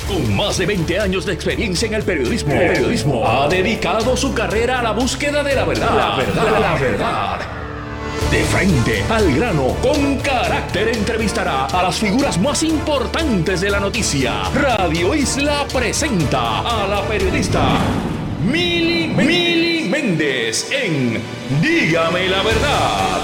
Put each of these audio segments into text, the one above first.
Con más de 20 años de experiencia en el periodismo, ha dedicado su carrera a la búsqueda de la verdad. La verdad. De frente, al grano, con carácter, entrevistará a las figuras más importantes de la noticia. Radio Isla presenta a la periodista Mili Méndez en Dígame la Verdad.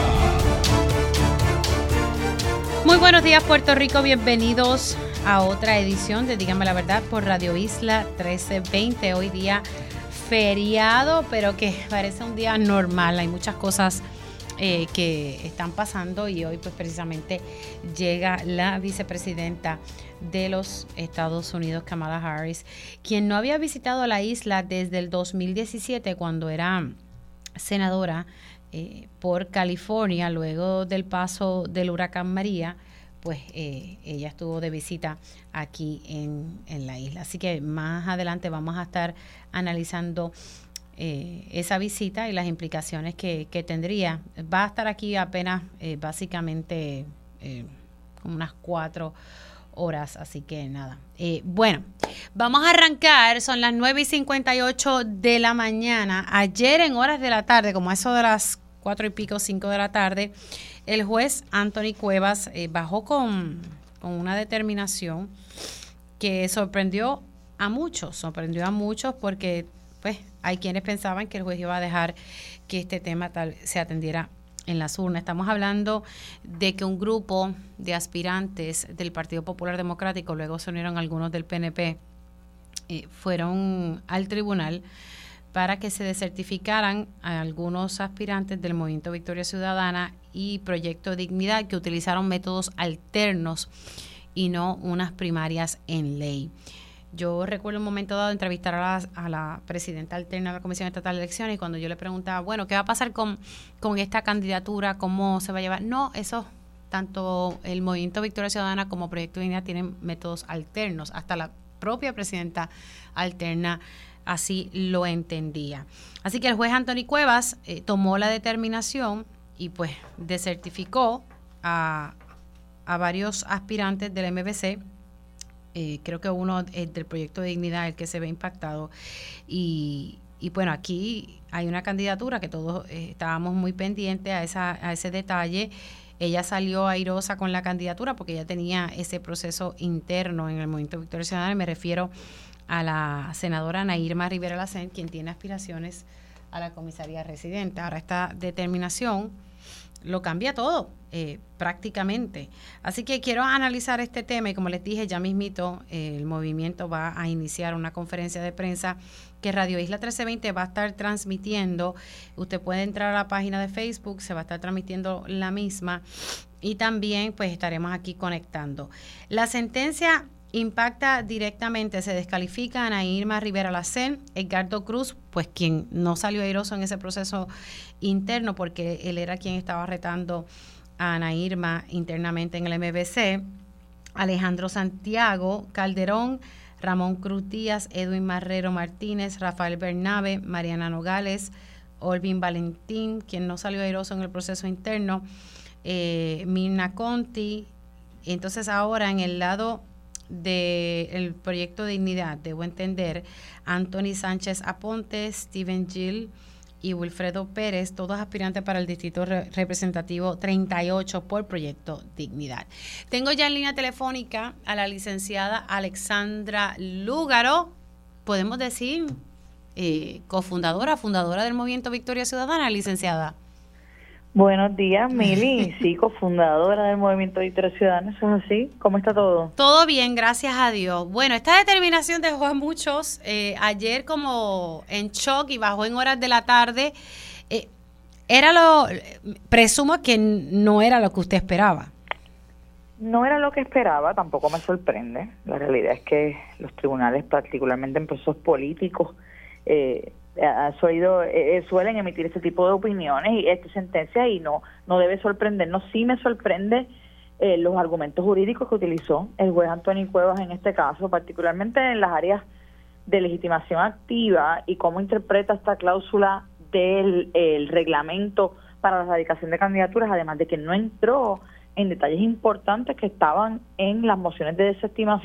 Muy buenos días, Puerto Rico. Bienvenidos a otra edición de Dígame la Verdad por Radio Isla 1320. Hoy día feriado, pero que parece un día normal. Hay muchas cosas que están pasando y hoy pues precisamente llega la vicepresidenta de los Estados Unidos, Kamala Harris, quien no había visitado la isla desde el 2017 cuando era senadora por California, luego del paso del huracán María. Pues ella estuvo de visita aquí en la isla. Así que más adelante vamos a estar analizando esa visita y las implicaciones que tendría. Va a estar aquí apenas básicamente como unas 4 horas, así que nada. Bueno, vamos a arrancar, son las 9:58 de la mañana. Ayer en horas de la tarde, como eso de las 4 y pico, 5 de la tarde, el juez Anthony Cuevas bajó con una determinación que sorprendió a muchos porque pues hay quienes pensaban que el juez iba a dejar que este tema se atendiera en las urnas. Estamos hablando de que un grupo de aspirantes del Partido Popular Democrático, luego se unieron algunos del PNP, fueron al tribunal para que se desertificaran a algunos aspirantes del Movimiento Victoria Ciudadana y Proyecto Dignidad que utilizaron métodos alternos y no unas primarias en ley. Yo recuerdo un momento dado entrevistar a la presidenta alterna de la Comisión Estatal de Elecciones y cuando yo le preguntaba, bueno, ¿qué va a pasar con esta candidatura? ¿Cómo se va a llevar? No, eso, tanto el Movimiento Victoria Ciudadana como Proyecto Dignidad tienen métodos alternos. Hasta la propia presidenta alterna así lo entendía. Así que el juez Anthony Cuevas tomó la determinación y pues desertificó a varios aspirantes del MVC. Creo que uno es del Proyecto de Dignidad, el que se ve impactado. Y bueno, aquí hay una candidatura que todos estábamos muy pendientes a ese detalle. Ella salió airosa con la candidatura porque ella tenía ese proceso interno en el Movimiento Victoria Ciudadana. Me refiero a la senadora Ana Irma Rivera Lacén, quien tiene aspiraciones a la comisaría residente. Ahora esta determinación lo cambia todo, prácticamente. Así que quiero analizar este tema y como les dije, ya mismito el movimiento va a iniciar una conferencia de prensa que Radio Isla 1320 va a estar transmitiendo. Usted puede entrar a la página de Facebook, se va a estar transmitiendo la misma y también pues estaremos aquí conectando. La sentencia impacta directamente, se descalifica a Ana Irma Rivera Lacén, Edgardo Cruz, pues quien no salió airoso en ese proceso interno porque él era quien estaba retando a Ana Irma internamente en el MVC, Alejandro Santiago Calderón, Ramón Cruz Díaz, Edwin Marrero Martínez, Rafael Bernabe, Mariana Nogales, Olvin Valentín, quien no salió airoso en el proceso interno, Mirna Conti. Entonces ahora en el lado del Proyecto de Dignidad, debo entender, Anthony Sánchez Aponte, Steven Gill y Wilfredo Pérez, todos aspirantes para el Distrito Representativo 38 por Proyecto Dignidad. Tengo ya en línea telefónica a la licenciada Alexandra Lúgaro, podemos decir fundadora del Movimiento Victoria Ciudadana, licenciada. Buenos días, Mili, sí, cofundadora del Movimiento Victoria Ciudadana, ¿eso es así? ¿Cómo está todo? Todo bien, gracias a Dios. Bueno, esta determinación dejó a muchos ayer como en shock y bajó en horas de la tarde. Presumo que no era lo que usted esperaba. No era lo que esperaba, tampoco me sorprende. La realidad es que los tribunales, particularmente en procesos políticos, suelen emitir ese tipo de opiniones y esta sentencia y no debe sorprendernos. Sí me sorprende los argumentos jurídicos que utilizó el juez Anthony Cuevas en este caso, particularmente en las áreas de legitimación activa y cómo interpreta esta cláusula del reglamento para la erradicación de candidaturas, además de que no entró en detalles importantes que estaban en las mociones de desestimación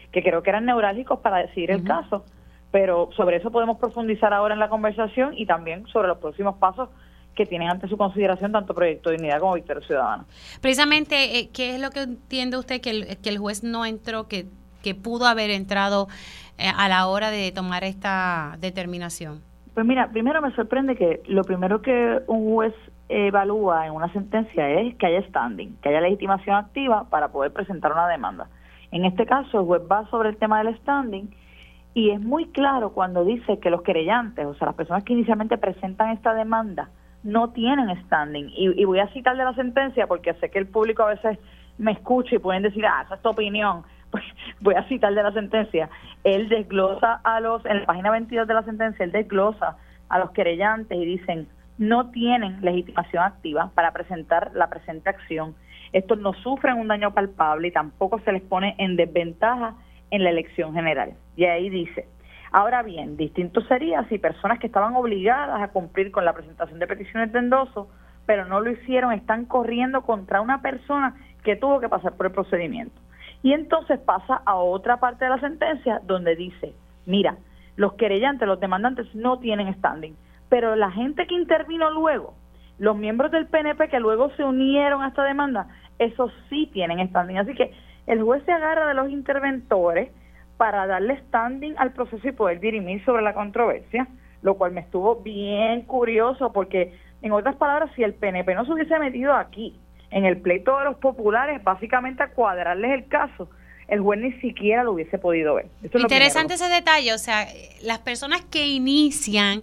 que creo que eran neurálgicos para decidir el caso. Pero sobre eso podemos profundizar ahora en la conversación y también sobre los próximos pasos que tienen ante su consideración tanto Proyecto de Dignidad como Victoria Ciudadana. Precisamente, ¿qué es lo que entiende usted que el juez no entró, que pudo haber entrado a la hora de tomar esta determinación? Pues mira, primero me sorprende que lo primero que un juez evalúa en una sentencia es que haya standing, que haya legitimación activa para poder presentar una demanda. En este caso, el juez va sobre el tema del standing y es muy claro cuando dice que los querellantes, o sea, las personas que inicialmente presentan esta demanda, no tienen standing. Y voy a citar de la sentencia porque sé que el público a veces me escucha y pueden decir, esa es tu opinión. Pues voy a citar de la sentencia. Él desglosa en la página 22 de la sentencia, él desglosa a los querellantes y dicen, no tienen legitimación activa para presentar la presente acción. Estos no sufren un daño palpable y tampoco se les pone en desventaja en la elección general. Y ahí dice, ahora bien, distinto sería si personas que estaban obligadas a cumplir con la presentación de peticiones de endoso, pero no lo hicieron, están corriendo contra una persona que tuvo que pasar por el procedimiento. Y entonces pasa a otra parte de la sentencia donde dice, mira, los querellantes, los demandantes no tienen standing, pero la gente que intervino luego, los miembros del PNP que luego se unieron a esta demanda, esos sí tienen standing. Así que el juez se agarra de los interventores para darle standing al proceso y poder dirimir sobre la controversia, lo cual me estuvo bien curioso porque, en otras palabras, si el PNP no se hubiese metido aquí, en el pleito de los populares, básicamente a cuadrarles el caso, el juez ni siquiera lo hubiese podido ver. Interesante ese detalle, o sea, las personas que inician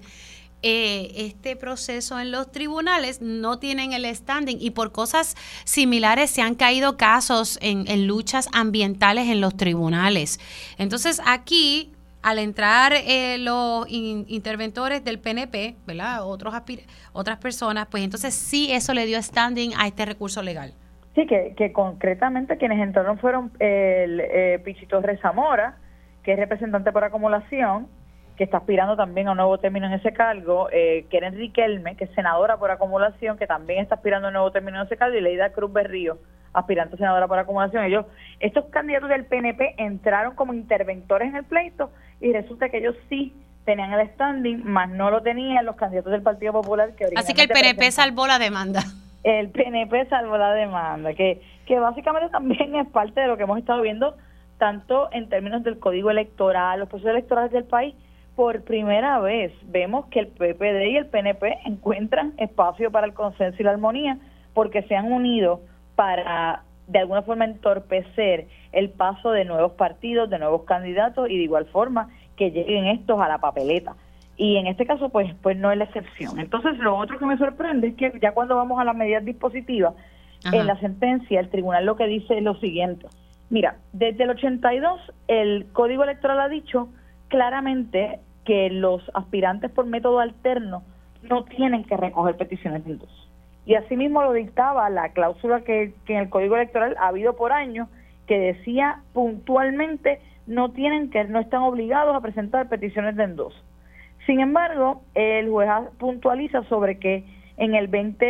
este proceso en los tribunales no tienen el standing y por cosas similares se han caído casos en luchas ambientales en los tribunales. Entonces aquí, al entrar los interventores del PNP, ¿verdad? Otras personas, pues entonces sí eso le dio standing a este recurso legal. Sí, que concretamente quienes entraron fueron el Pichi Torres Zamora, que es representante por acumulación, que está aspirando también a un nuevo término en ese cargo, Keren Riquelme, que es senadora por acumulación, que también está aspirando a un nuevo término en ese cargo, y Leida Cruz Berrío, aspirante a senadora por acumulación. Estos candidatos del PNP entraron como interventores en el pleito y resulta que ellos sí tenían el standing, más no lo tenían los candidatos del Partido Popular. Así que el PNP salvó la demanda. El PNP salvó la demanda, que básicamente también es parte de lo que hemos estado viendo, tanto en términos del código electoral, los procesos electorales del país. Por primera vez vemos que el PPD y el PNP encuentran espacio para el consenso y la armonía porque se han unido para, de alguna forma, entorpecer el paso de nuevos partidos, de nuevos candidatos y de igual forma que lleguen estos a la papeleta. Y en este caso, pues no es la excepción. Entonces, lo otro que me sorprende es que ya cuando vamos a las medidas dispositivas, en la sentencia, el tribunal lo que dice es lo siguiente. Mira, desde el 82, el Código Electoral ha dicho claramente que los aspirantes por método alterno no tienen que recoger peticiones de endoso. Y asimismo lo dictaba la cláusula que en el Código Electoral ha habido por años, que decía puntualmente no están obligados a presentar peticiones de endoso. Sin embargo, el juez puntualiza sobre que en el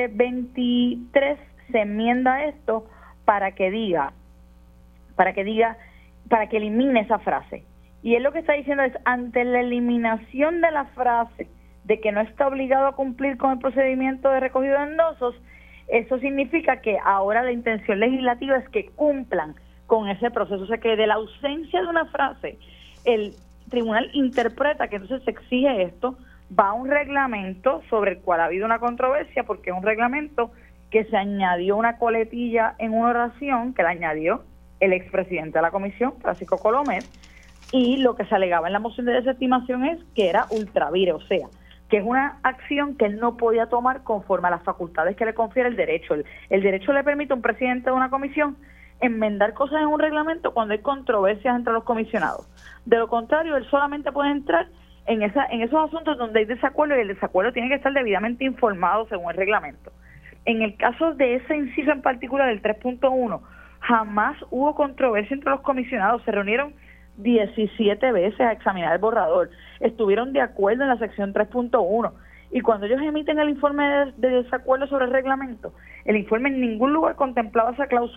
2023 se enmienda esto para que elimine esa frase. Y él lo que está diciendo es, ante la eliminación de la frase de que no está obligado a cumplir con el procedimiento de recogido de endosos, eso significa que ahora la intención legislativa es que cumplan con ese proceso. O sea, que de la ausencia de una frase, el tribunal interpreta que entonces se exige esto, va a un reglamento sobre el cual ha habido una controversia, porque es un reglamento que se añadió una coletilla en una oración que la añadió el expresidente de la comisión, Francisco Colomer, y lo que se alegaba en la moción de desestimación es que era ultravire, o sea, que es una acción que él no podía tomar conforme a las facultades que le confiere el derecho. El derecho le permite a un presidente de una comisión enmendar cosas en un reglamento cuando hay controversias entre los comisionados. De lo contrario, él solamente puede entrar en esos asuntos donde hay desacuerdo, y el desacuerdo tiene que estar debidamente informado según el reglamento. En el caso de ese inciso en particular, el 3.1, jamás hubo controversia entre los comisionados. Se reunieron 17 veces a examinar el borrador, estuvieron de acuerdo en la sección 3.1, y cuando ellos emiten el informe de desacuerdo sobre el reglamento, el informe en ningún lugar contemplaba esa cláusula.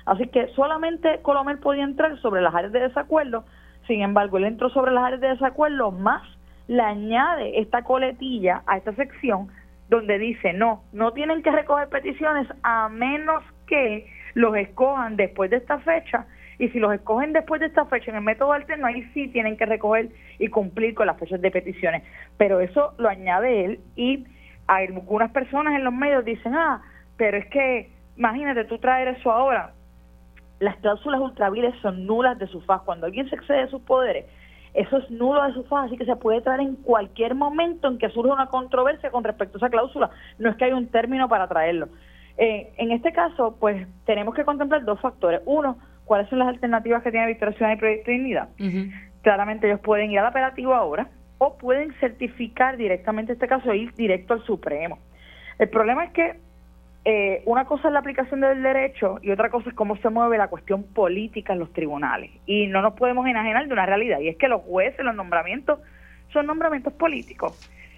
Así que solamente Colomel podía entrar sobre las áreas de desacuerdo. Sin embargo, él entró sobre las áreas de desacuerdo, más le añade esta coletilla a esta sección donde dice, no tienen que recoger peticiones a menos que los escojan después de esta fecha, y si los escogen después de esta fecha en el método alterno, ahí sí tienen que recoger y cumplir con las fechas de peticiones. Pero eso lo añade él, y algunas personas en los medios dicen, pero es que, imagínate tú traer eso ahora. Las cláusulas ultraviles son nulas de su faz. Cuando alguien se excede de sus poderes, eso es nulo de su faz, así que se puede traer en cualquier momento en que surja una controversia con respecto a esa cláusula. No es que haya un término para traerlo. En este caso, pues, tenemos que contemplar dos factores. Uno, ¿cuáles son las alternativas que tiene Victoria Ciudadana y Proyecto Dignidad? Claramente ellos pueden ir al apelativo ahora, o pueden certificar directamente este caso e ir directo al Supremo. El problema es que una cosa es la aplicación del derecho y otra cosa es cómo se mueve la cuestión política en los tribunales. Y no nos podemos enajenar de una realidad, y es que los jueces, los nombramientos, son nombramientos políticos.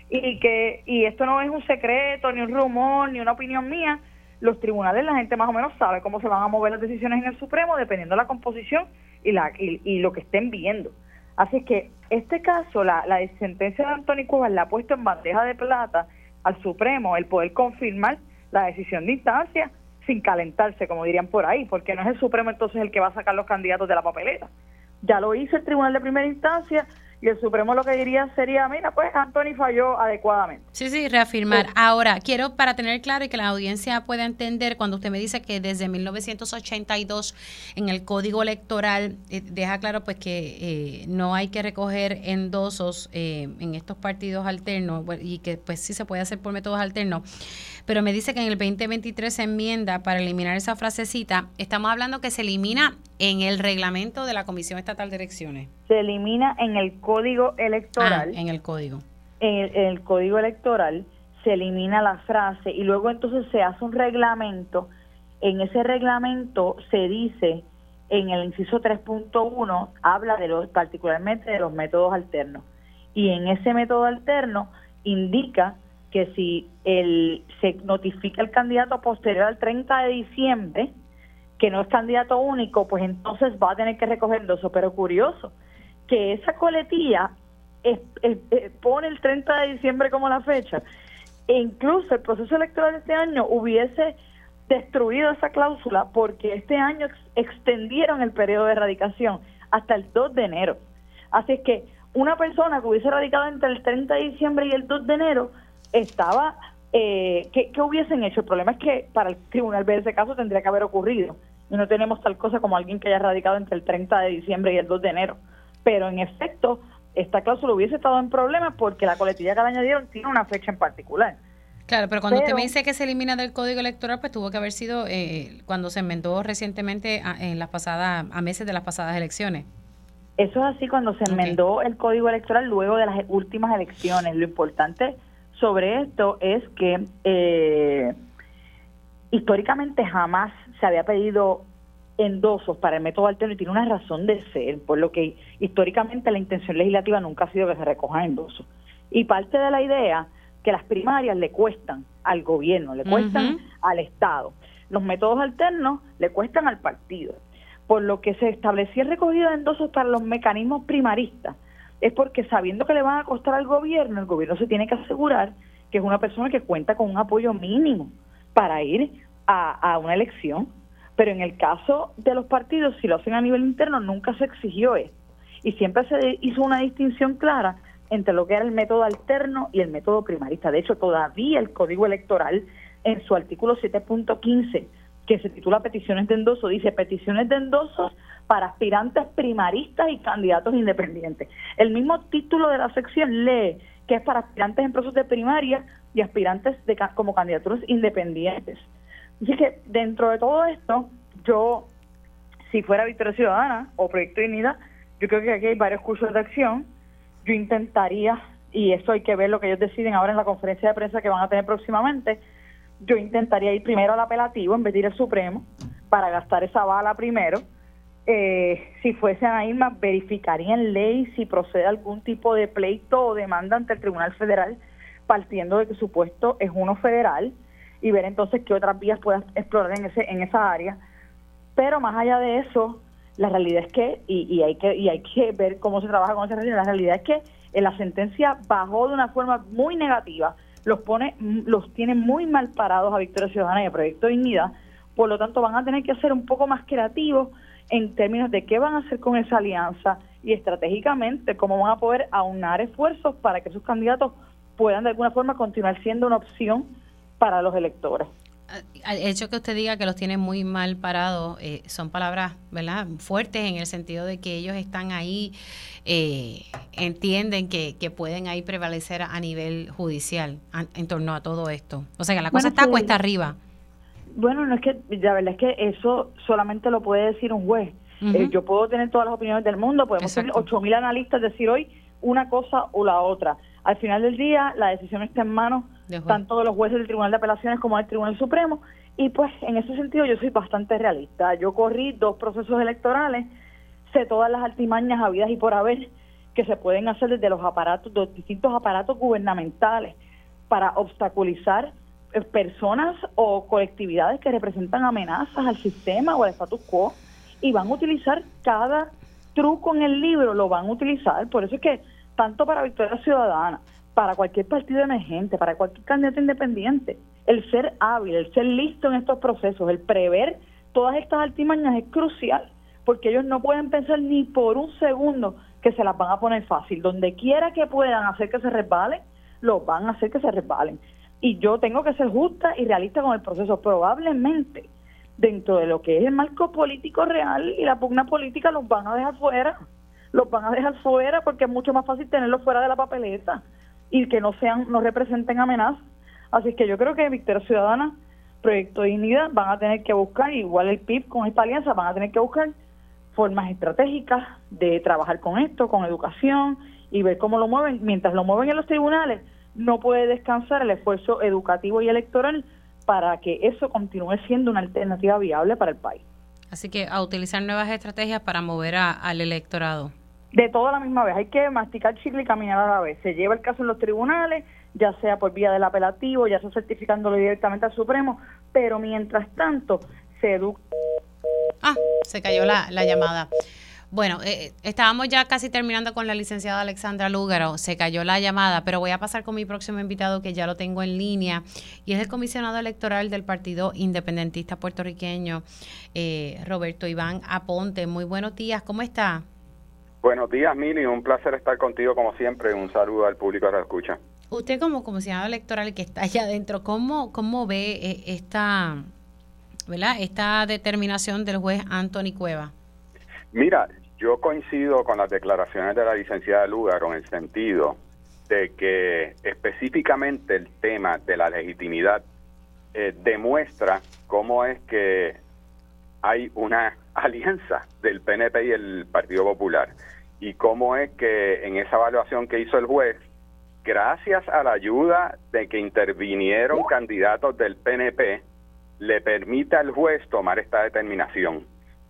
Y esto no es un secreto, ni un rumor, ni una opinión mía. Los tribunales, la gente más o menos sabe cómo se van a mover las decisiones en el Supremo dependiendo de la composición y lo que estén viendo. Así que este caso, la sentencia de Anthony Cuevas la ha puesto en bandeja de plata al Supremo el poder confirmar la decisión de instancia sin calentarse, como dirían por ahí, porque no es el Supremo entonces el que va a sacar los candidatos de la papeleta. Ya lo hizo el Tribunal de Primera Instancia, y el Supremo lo que diría sería, mira, pues Anthony falló adecuadamente. Sí, reafirmar. Ahora, quiero, para tener claro y que la audiencia pueda entender, cuando usted me dice que desde 1982 en el Código Electoral deja claro pues que no hay que recoger endosos en estos partidos alternos, y que pues sí se puede hacer por métodos alternos, pero me dice que en el 2023 se enmienda para eliminar esa frasecita. Estamos hablando que se elimina en el reglamento de la Comisión Estatal de Elecciones. Se elimina en el Código Electoral. En el Código. En el Código Electoral se elimina la frase y luego entonces se hace un reglamento. En ese reglamento se dice, en el inciso 3.1, habla particularmente de los métodos alternos. Y en ese método alterno indica que si se notifica el candidato posterior al 30 de diciembre, que no es candidato único, pues entonces va a tener que recoger endoso. Pero curioso, que esa coletilla pone el 30 de diciembre como la fecha. E incluso el proceso electoral de este año hubiese destruido esa cláusula, porque este año extendieron el periodo de erradicación hasta el 2 de enero. Así es que una persona que hubiese radicado entre el 30 de diciembre y el 2 de enero estaba... ¿qué hubiesen hecho? El problema es que para el tribunal ver ese caso tendría que haber ocurrido, y no tenemos tal cosa como alguien que haya radicado entre el 30 de diciembre y el 2 de enero. Pero en efecto, esta cláusula hubiese estado en problemas porque la coletilla que le añadieron tiene una fecha en particular. Claro, pero cuando usted me dice que se elimina del Código Electoral, pues tuvo que haber sido cuando se enmendó recientemente a meses de las pasadas elecciones. Eso es así, cuando se enmendó el Código Electoral luego de las últimas elecciones. Lo importante sobre esto es que históricamente jamás se había pedido endosos para el método alterno, y tiene una razón de ser, por lo que históricamente la intención legislativa nunca ha sido que se recojan endosos. Y parte de la idea que las primarias le cuestan al gobierno, le cuestan al Estado. Los métodos alternos le cuestan al partido. Por lo que se establecía recogida de endosos para los mecanismos primaristas, es porque sabiendo que le van a costar al gobierno, el gobierno se tiene que asegurar que es una persona que cuenta con un apoyo mínimo para ir a una elección. Pero en el caso de los partidos, si lo hacen a nivel interno, nunca se exigió esto. Y siempre se hizo una distinción clara entre lo que era el método alterno y el método primarista. De hecho, todavía el Código Electoral, en su artículo 7.15, que se titula peticiones de endoso, dice peticiones de endosos para aspirantes primaristas y candidatos independientes. El mismo título de la sección lee que es para aspirantes en procesos de primaria y aspirantes como candidaturas independientes. Así que dentro de todo esto, yo, si fuera Victoria Ciudadana o Proyecto Dignidad, yo creo que aquí hay varios cursos de acción. Yo intentaría, y eso hay que ver lo que ellos deciden ahora en la conferencia de prensa que van a tener próximamente, yo intentaría ir primero al apelativo en vez de ir al Supremo, para gastar esa bala primero. Si fuesen a ir más, verificaría en ley si procede algún tipo de pleito o demanda ante el Tribunal Federal, partiendo de que su puesto es uno federal, y ver entonces qué otras vías puedas explorar en esa área. Pero más allá de eso, la realidad es que, y hay que ver cómo se trabaja con esa realidad, la realidad es que la sentencia bajó de una forma muy negativa, los tiene muy mal parados a Victoria Ciudadana y a Proyecto Dignidad, por lo tanto van a tener que ser un poco más creativos en términos de qué van a hacer con esa alianza y estratégicamente cómo van a poder aunar esfuerzos para que sus candidatos puedan de alguna forma continuar siendo una opción para los electores. El hecho que usted diga que los tiene muy mal parados son palabras, ¿verdad?, fuertes en el sentido de que ellos están ahí, entienden que pueden ahí prevalecer a nivel judicial en torno a todo esto. O sea, que la cosa está cuesta arriba. Bueno, no es que, la verdad es que eso solamente lo puede decir un juez. Yo puedo tener todas las opiniones del mundo, podemos tener 8.000 analistas decir hoy una cosa o la otra. Al final del día, la decisión está en manos tanto de los jueces del Tribunal de Apelaciones como del Tribunal Supremo, y pues en ese sentido yo soy bastante realista. Yo corrí 2 procesos electorales, sé todas las artimañas habidas y por haber que se pueden hacer desde los distintos aparatos gubernamentales para obstaculizar personas o colectividades que representan amenazas al sistema o al status quo, y van a utilizar cada truco en el libro, lo van a utilizar. Por eso es que tanto para Victoria Ciudadana, para cualquier partido emergente, para cualquier candidato independiente, el ser hábil, el ser listo en estos procesos, el prever todas estas artimañas es crucial, porque ellos no pueden pensar ni por un segundo que se las van a poner fácil. Donde quiera que puedan hacer que se resbalen, lo van a hacer que se resbalen. Y yo tengo que ser justa y realista con el proceso. Probablemente, dentro de lo que es el marco político real y la pugna política, los van a dejar fuera. Los van a dejar fuera porque es mucho más fácil tenerlos fuera de la papeleta y que no representen amenazas. Así que yo creo que Victoria Ciudadana, Proyecto Dignidad van a tener que buscar, igual el PIB con esta alianza, van a tener que buscar formas estratégicas de trabajar con esto, con educación y ver cómo lo mueven. Mientras lo mueven en los tribunales, no puede descansar el esfuerzo educativo y electoral para que eso continúe siendo una alternativa viable para el país. Así que a utilizar nuevas estrategias para mover al electorado. De todo a la misma vez, hay que masticar chicle y caminar a la vez. Se lleva el caso en los tribunales, ya sea por vía del apelativo, ya sea certificándolo directamente al Supremo, pero mientras tanto se educa. Se cayó la llamada. Bueno, estábamos ya casi terminando con la licenciada Alexandra Lúgaro, se cayó la llamada, pero voy a pasar con mi próximo invitado que ya lo tengo en línea y es el comisionado electoral del Partido Independentista Puertorriqueño, Roberto Iván Aponte. Muy buenos días, ¿cómo está? Buenos días, Mili, un placer estar contigo como siempre, un saludo al público que la escucha. Usted como comisionado electoral que está allá adentro, ¿cómo ve esta determinación del juez Anthony Cuevas? Mira, yo coincido con las declaraciones de la licenciada Lúgaro en el sentido de que específicamente el tema de la legitimidad demuestra cómo es que hay una alianza del PNP y el Partido Popular y cómo es que en esa evaluación que hizo el juez, gracias a la ayuda de que intervinieron candidatos del PNP, le permite al juez tomar esta determinación.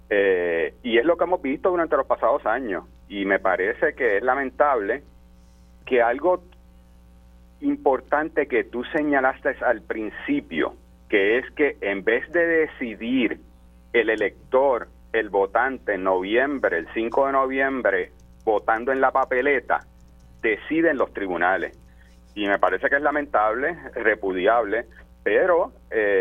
Y es lo que hemos visto durante los pasados años. Y me parece que es lamentable que algo importante que tú señalaste al principio, que es que en vez de decidir el elector, el votante en noviembre, el 5 de noviembre, votando en la papeleta, deciden los tribunales. Y me parece que es lamentable, repudiable, pero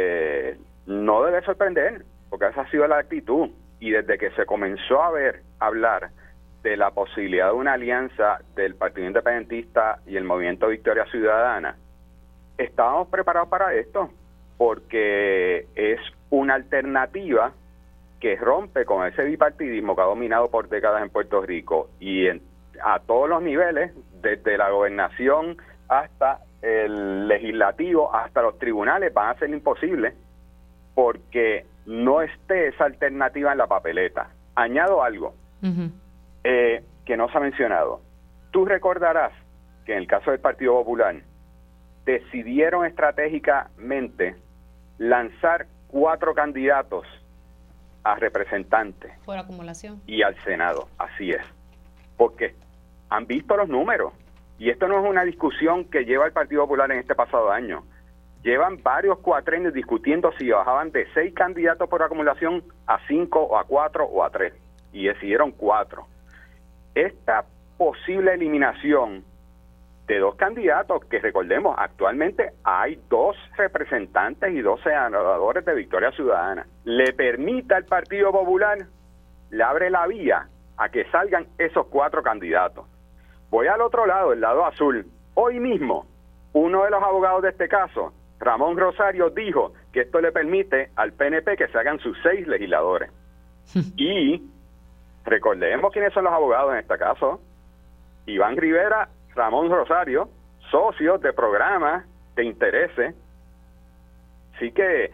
no debe sorprender, porque esa ha sido la actitud. Y desde que se comenzó a hablar de la posibilidad de una alianza del Partido Independentista y el Movimiento Victoria Ciudadana, estábamos preparados para esto, porque es una alternativa que rompe con ese bipartidismo que ha dominado por décadas en Puerto Rico y a todos los niveles, desde la gobernación hasta el legislativo, hasta los tribunales, van a ser imposibles porque no esté esa alternativa en la papeleta. Añado algo que no se ha mencionado. Tú recordarás que en el caso del Partido Popular decidieron estratégicamente lanzar 4 candidatos a representantes por acumulación y al Senado, así es, porque han visto los números y esto no es una discusión que lleva el Partido Popular en este pasado año. llevan varios cuatrenios discutiendo si bajaban de 6 candidatos por acumulación a 5 o a 4 o a 3, y decidieron 4. Esta posible eliminación de 2 candidatos, que recordemos, actualmente hay 2 representantes y 2 senadores de Victoria Ciudadana, le permite al Partido Popular, le abre la vía a que salgan esos 4 candidatos. Voy al otro lado, el lado azul. Hoy mismo, uno de los abogados de este caso, Ramón Rosario, dijo que esto le permite al PNP que se hagan sus 6 legisladores. Y recordemos quiénes son los abogados en este caso. Iván Rivera, Ramón Rosario, socios de programas de intereses. Así que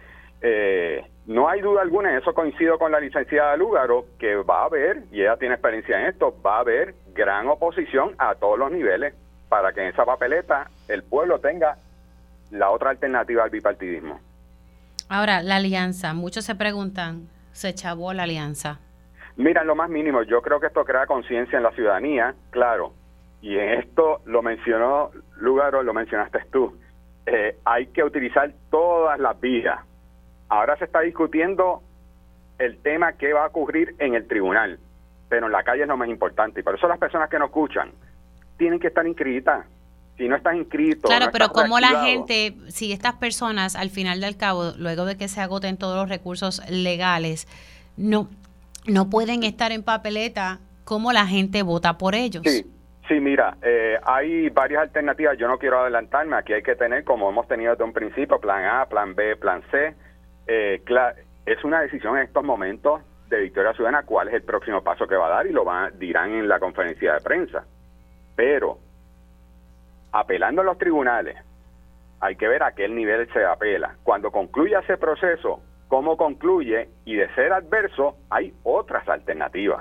no hay duda alguna, en eso coincido con la licenciada Lúgaro, que va a haber, y ella tiene experiencia en esto, va a haber gran oposición a todos los niveles para que en esa papeleta el pueblo tenga la otra alternativa al bipartidismo. Ahora, la alianza, muchos se preguntan, ¿se chavó la alianza? Mira, en lo más mínimo, yo creo que esto crea conciencia en la ciudadanía, claro, y en esto lo mencionó Lúgaro, lo mencionaste tú, hay que utilizar todas las vías. Ahora se está discutiendo el tema que va a ocurrir en el tribunal, pero en la calle es lo más importante, y por eso las personas que nos escuchan tienen que estar inscritas. Si no estás inscrito... Claro, no pero estás como la reactivado, gente, si estas personas al final del cabo, luego de que se agoten todos los recursos legales, no pueden estar en papeleta, ¿cómo la gente vota por ellos? Sí, mira, hay varias alternativas, yo no quiero adelantarme, aquí hay que tener, como hemos tenido desde un principio, plan A, plan B, plan C. Es una decisión en estos momentos de Victoria Ciudadana cuál es el próximo paso que va a dar, y lo dirán en la conferencia de prensa. Pero apelando a los tribunales, hay que ver a qué nivel se apela. Cuando concluya ese proceso, cómo concluye, y de ser adverso, hay otras alternativas.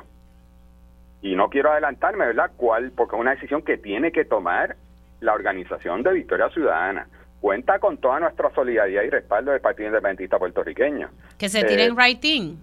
Y no quiero adelantarme, ¿verdad?, cuál, porque es una decisión que tiene que tomar la organización de Victoria Ciudadana. Cuenta con toda nuestra solidaridad y respaldo del Partido Independentista Puertorriqueño. Que se tiren writing.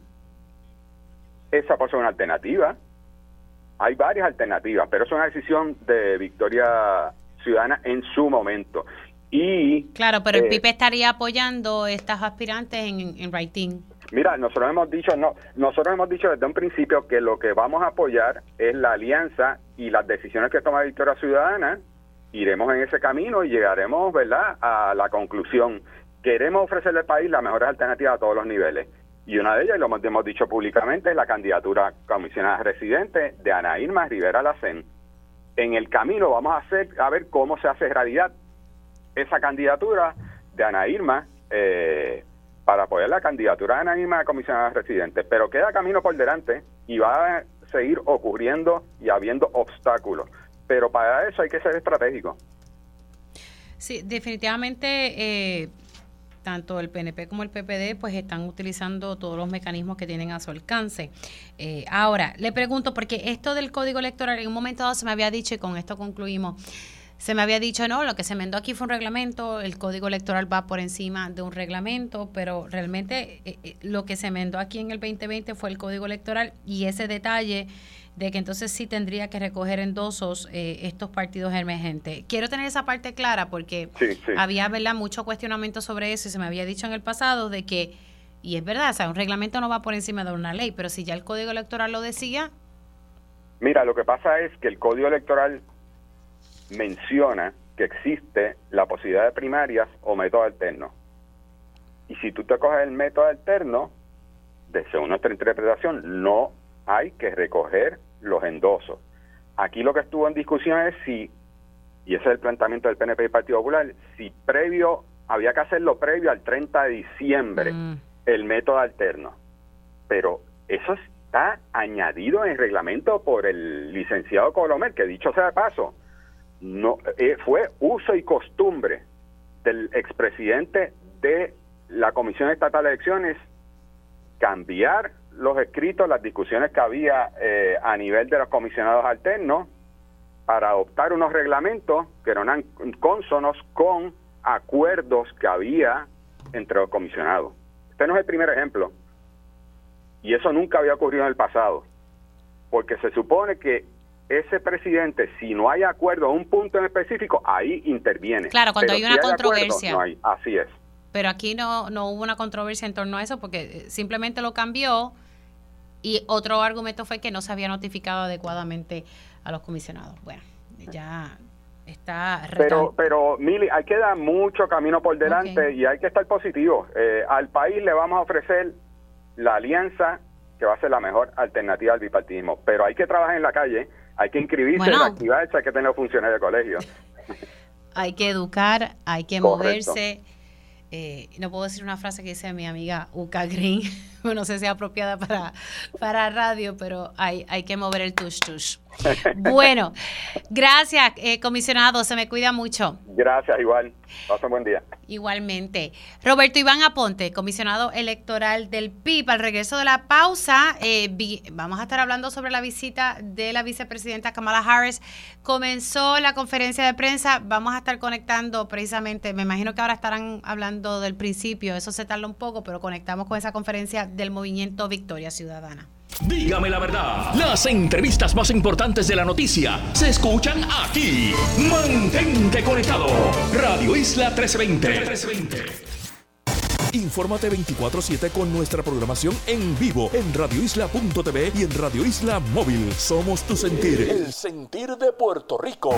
Esa puede ser una alternativa. Hay varias alternativas, pero es una decisión de Victoria Ciudadana en su momento. Y claro, pero el PIP estaría apoyando estas aspirantes en writing. Mira, nosotros hemos dicho desde un principio que lo que vamos a apoyar es la alianza y las decisiones que toma Victoria Ciudadana. Iremos en ese camino y llegaremos, ¿verdad?, a la conclusión. Queremos ofrecerle al país las mejores alternativas a todos los niveles. Y una de ellas, y lo hemos dicho públicamente, es la candidatura comisionada residente de Ana Irma Rivera Lacén. En el camino vamos a ver cómo se hace realidad esa candidatura de Ana Irma para apoyar la candidatura de Ana Irma a comisionada residente. Pero queda camino por delante y va a seguir ocurriendo y habiendo obstáculos. Pero para eso hay que ser estratégico. Sí, definitivamente tanto el PNP como el PPD pues están utilizando todos los mecanismos que tienen a su alcance. Ahora, le pregunto, porque esto del Código Electoral en un momento dado se me había dicho, y con esto concluimos, se me había dicho, no, lo que se enmendó aquí fue un reglamento, el Código Electoral va por encima de un reglamento, pero realmente lo que se enmendó aquí en el 2020 fue el Código Electoral, y ese detalle de que entonces sí tendría que recoger endosos estos partidos emergentes. Quiero tener esa parte clara porque sí. había, ¿verdad?, mucho cuestionamiento sobre eso, y se me había dicho en el pasado de que, y es verdad, o sea, un reglamento no va por encima de una ley, pero si ya el Código Electoral lo decía. Mira, lo que pasa es que el Código Electoral menciona que existe la posibilidad de primarias o método alterno. Y si tú te coges el método alterno, según nuestra interpretación, no hay que recoger los endosos. Aquí lo que estuvo en discusión es si, y ese es el planteamiento del PNP y Partido Popular, si había que hacerlo previo al 30 de diciembre, el método alterno. Pero eso está añadido en el reglamento por el licenciado Colomer, que dicho sea de paso, no fue uso y costumbre del expresidente de la Comisión Estatal de Elecciones cambiar los escritos, las discusiones que había a nivel de los comisionados alternos para adoptar unos reglamentos que no eran cónsonos con acuerdos que había entre los comisionados. Este no es el primer ejemplo, y eso nunca había ocurrido en el pasado, porque se supone que ese presidente, si no hay acuerdo en un punto en específico, ahí interviene. Claro, cuando hay una controversia. Acuerdo, no hay. Así es. Pero aquí no hubo una controversia en torno a eso porque simplemente lo cambió y otro argumento fue que no se había notificado adecuadamente a los comisionados. Bueno, ya está. Pero Mili, hay que dar mucho camino por delante y hay que estar positivo. Al país le vamos a ofrecer la alianza que va a ser la mejor alternativa al bipartidismo, pero hay que trabajar en la calle, hay que inscribirse en actividades, hay que tener funcionarios de colegio. Hay que educar, hay que moverse. No puedo decir una frase que dice mi amiga Uca Green, no sé si es apropiada para radio, pero hay que mover el tush. Bueno, gracias, comisionado, se me cuida mucho. Gracias, igual. Pasa un buen día. Igualmente. Roberto Iván Aponte, comisionado electoral del PIB. Al regreso de la pausa, vamos a estar hablando sobre la visita de la vicepresidenta Kamala Harris. Comenzó la conferencia de prensa, vamos a estar conectando precisamente, me imagino que ahora estarán hablando del principio, eso se tarda un poco, pero conectamos con esa conferencia del movimiento Victoria Ciudadana. Dígame la verdad, las entrevistas más importantes de la noticia se escuchan aquí. Mantente conectado. Radio Isla 1320. Infórmate 24/7 con nuestra programación en vivo en radioisla.tv y en Radio Isla Móvil. Somos tu sentir. El sentir de Puerto Rico.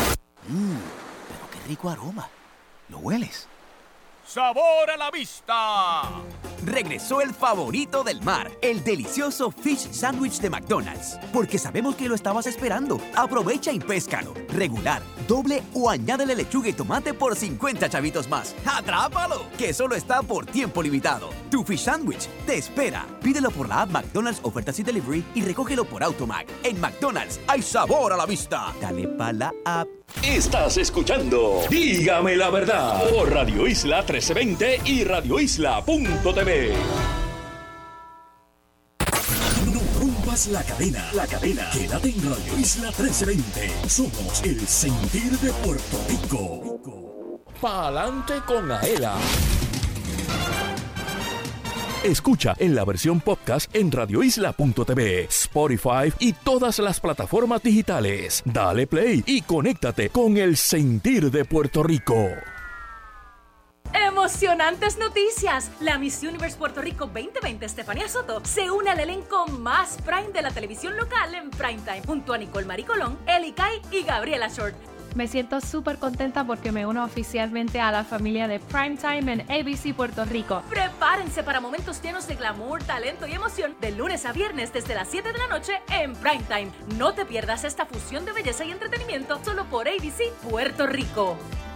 Pero qué rico aroma. ¿Lo hueles? ¡Sabor a la vista! Regresó el favorito del mar, el delicioso Fish Sandwich de McDonald's. Porque sabemos que lo estabas esperando. Aprovecha y péscalo. Regular, doble o añádele lechuga y tomate por 50 chavitos más. ¡Atrápalo! Que solo está por tiempo limitado. Tu Fish Sandwich te espera. Pídelo por la app McDonald's Ofertas y Delivery y recógelo por Automac. En McDonald's hay sabor a la vista. Dale pa' la app. Estás escuchando Dígame la verdad por Radio Isla 1320 y radioisla.tv. No rompas la cadena. Quédate en Radio Isla 1320. Somos el sentir de Puerto Rico. Pa'lante con Aela. Escucha en la versión podcast en radioisla.tv, Spotify y todas las plataformas digitales. Dale play y conéctate con el sentir de Puerto Rico. ¡Emocionantes noticias! La Miss Universe Puerto Rico 2020, Estefanía Soto, se une al elenco más prime de la televisión local en Primetime, junto a Nicole Marie Colón, Eli Kai y Gabriela Short. Me siento súper contenta porque me uno oficialmente a la familia de Primetime en ABC Puerto Rico. Prepárense para momentos llenos de glamour, talento y emoción de lunes a viernes desde las 7 de la noche en Primetime. No te pierdas esta fusión de belleza y entretenimiento solo por ABC Puerto Rico.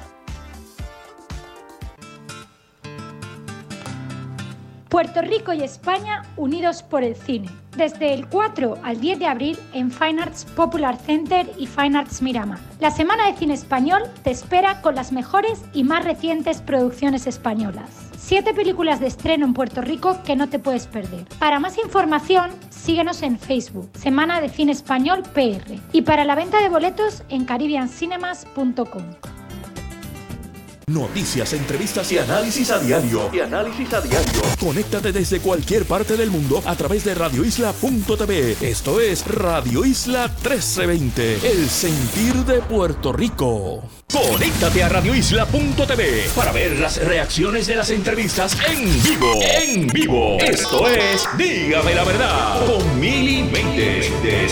Puerto Rico y España unidos por el cine. Desde el 4 al 10 de abril en Fine Arts Popular Center y Fine Arts Miramar. La Semana de Cine Español te espera con las mejores y más recientes producciones españolas. 7 películas de estreno en Puerto Rico que no te puedes perder. Para más información, síguenos en Facebook, Semana de Cine Español PR. Y para la venta de boletos en caribbeancinemas.com. Noticias, entrevistas y análisis a diario. Conéctate desde cualquier parte del mundo a través de radioisla.tv. Esto es Radio Isla 1320, el sentir de Puerto Rico. Conéctate a radioisla.tv para ver las reacciones de las entrevistas en vivo. Esto es Dígame la verdad con Mili Méndez.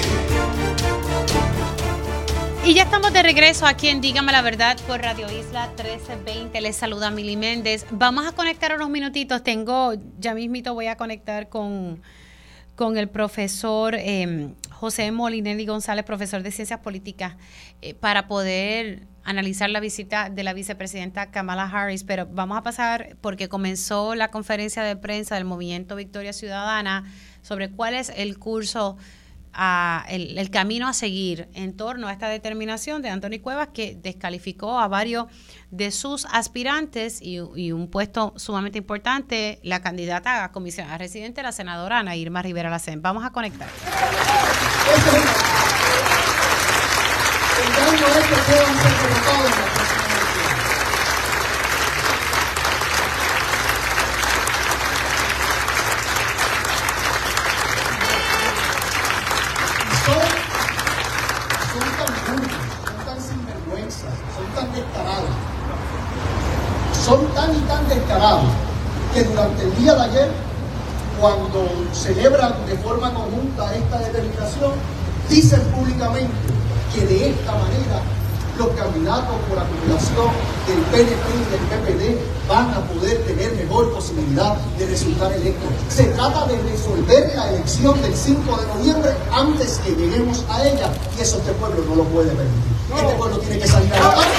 Y ya estamos de regreso aquí en Dígame la Verdad por Radio Isla 1320. Les saluda Mili Méndez. Vamos a conectar unos minutitos. Ya mismito voy a conectar con el profesor José Molinelli González, profesor de Ciencias Políticas, para poder analizar la visita de la vicepresidenta Kamala Harris. Pero vamos a pasar porque comenzó la conferencia de prensa del Movimiento Victoria Ciudadana sobre cuál es el curso, el camino a seguir en torno a esta determinación de Anthony Cuevas, que descalificó a varios de sus aspirantes y un puesto sumamente importante, la candidata a comisionada residente, la senadora Ana Irma Rivera Lacén. Vamos a conectar. descarados. Son tan y tan descarados que durante el día de ayer, cuando celebran de forma conjunta esta determinación, dicen públicamente que de esta manera los candidatos por acumulación del PNP y del PPD van a poder tener mejor posibilidad de resultar electos. Se trata de resolver la elección del 5 de noviembre antes que lleguemos a ella, y eso este pueblo no lo puede permitir. Este pueblo tiene que salir a votar.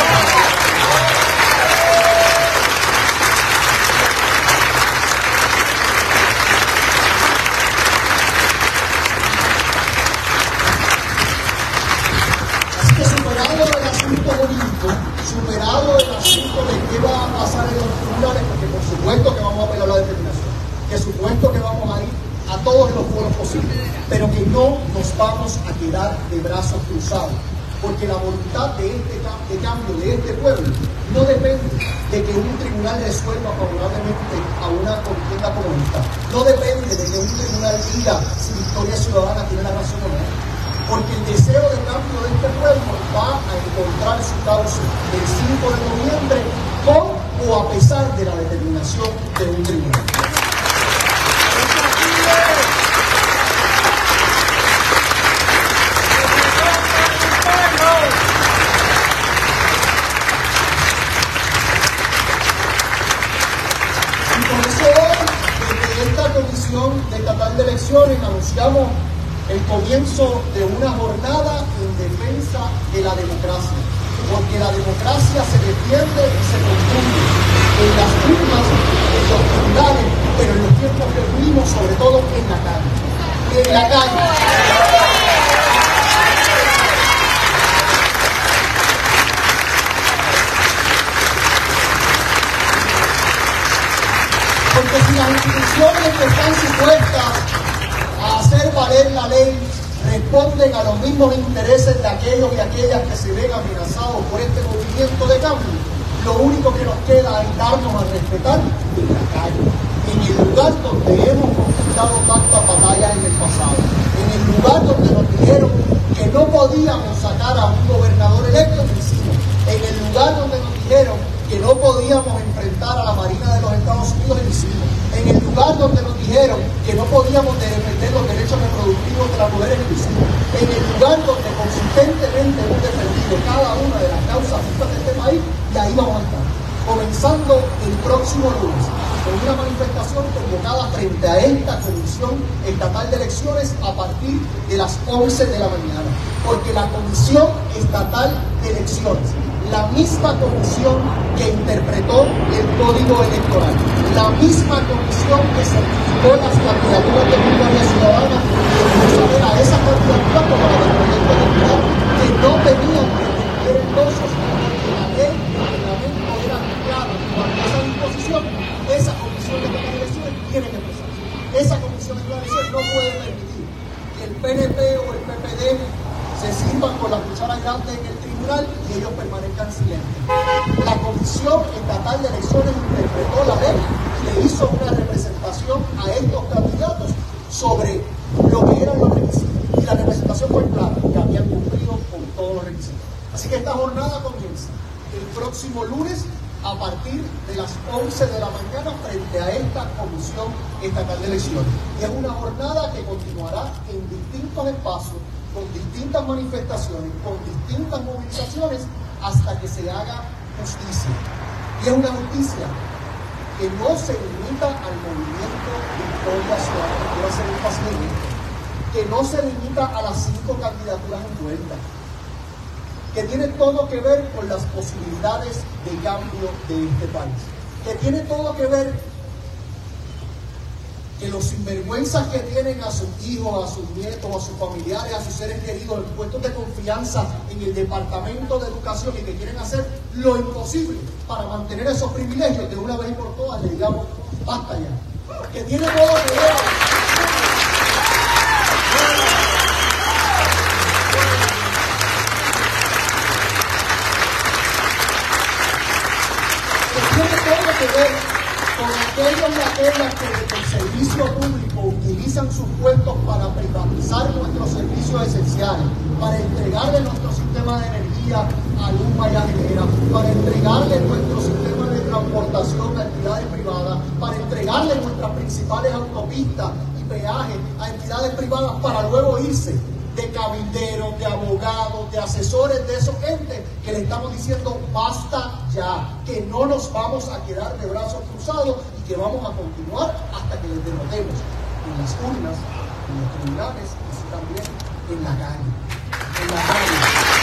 Superado el asunto de qué va a pasar en los tribunales, porque por supuesto que vamos a apelar la determinación, que supuesto que vamos a ir a todos los foros posibles, pero que no nos vamos a quedar de brazos cruzados, porque la voluntad de cambio de este pueblo no depende de que un tribunal resuelva favorablemente a una contienda como esta, no depende de que un tribunal diga si Victoria Ciudadana tiene la razón o no, porque el deseo de cambio de este pueblo va a encontrar su cauce el 5 de noviembre con o a pesar de la determinación de un tribunal. Y por eso hoy, desde esta Comisión Estatal de Elecciones, anunciamos el comienzo de una jornada en defensa de la democracia, porque la democracia se defiende y se construye en las urnas, en los tribunales, pero en los tiempos que vivimos, sobre todo en la calle. En la calle. Porque si las instituciones que están supuestas a hacer valer la ley responden a los mismos intereses de aquellos y aquellas que se ven amenazados por este movimiento de cambio, lo único que nos queda es darnos a respetar en la calle, en el lugar donde hemos conquistado tantas batallas en el pasado, en el lugar donde nos dijeron que no podíamos sacar a un gobernador electo, lo hicimos, en el lugar donde nos dijeron que no podíamos enfrentar a la Marina de los Estados Unidos, lo hicimos, en el lugar donde nos dijeron que no podíamos defender los derechos reproductivos de las mujeres, lo hicimos, en el lugar donde consistentemente hemos defendido cada una de las causas justas de este país, y ahí vamos a estar, comenzando el próximo lunes, con una manifestación convocada frente a esta Comisión Estatal de Elecciones a partir de las 11 de la mañana, porque la Comisión Estatal de Elecciones, la misma comisión que interpretó el Código Electoral, la misma comisión que certificó las candidaturas de Victoria Ciudadana, que dejó saber a esas candidaturas como la del proyecto electoral, que no tenían que tener endosos, porque la ley y el reglamento eran claros cuando esa disposición, esa comisión de elecciones tiene que empezar. Esa comisión de elecciones no puede permitir que el PNP o el PPD se sirvan con la cuchara grande en el tribunal y ellos permanezcan silentes. La Comisión Estatal de Elecciones interpretó la ley y le hizo una representación a estos candidatos sobre lo que eran los requisitos. Y la representación fue clara, que habían cumplido con todos los requisitos. Así que esta jornada comienza el próximo lunes a partir de las 11 de la mañana frente a esta Comisión Estatal de Elecciones. Y es una jornada que continuará en distintos espacios, con distintas manifestaciones, con distintas movilizaciones, hasta que se haga justicia. Y es una justicia que no se limita al movimiento Victoria Ciudadana, quiero hacer énfasis en esto, que no se limita a las 5 candidaturas envueltas, que tiene todo que ver con las posibilidades de cambio de este país, que tiene todo que ver que los sinvergüenzas que tienen a sus hijos, a sus nietos, a sus familiares, a sus seres queridos en puestos de confianza en el Departamento de Educación y que quieren hacer lo imposible para mantener esos privilegios, de una vez y por todas le digamos basta ya, que tiene todo que ver con aquellos y aquellas que desde el servicio público utilizan sus puestos para privatizar nuestros servicios esenciales, para entregarle nuestro sistema de energía a Luma y a Genera, para entregarle nuestro sistema de transportación a entidades privadas, para entregarle nuestras principales autopistas y peajes a entidades privadas para luego irse de cabilderos, de abogados, de asesores de esos entes que le estamos diciendo basta ya, que no nos vamos a quedar de brazos cruzados y que vamos a continuar hasta que les derrotemos en las urnas, en los tribunales y también en la calle. En la calle.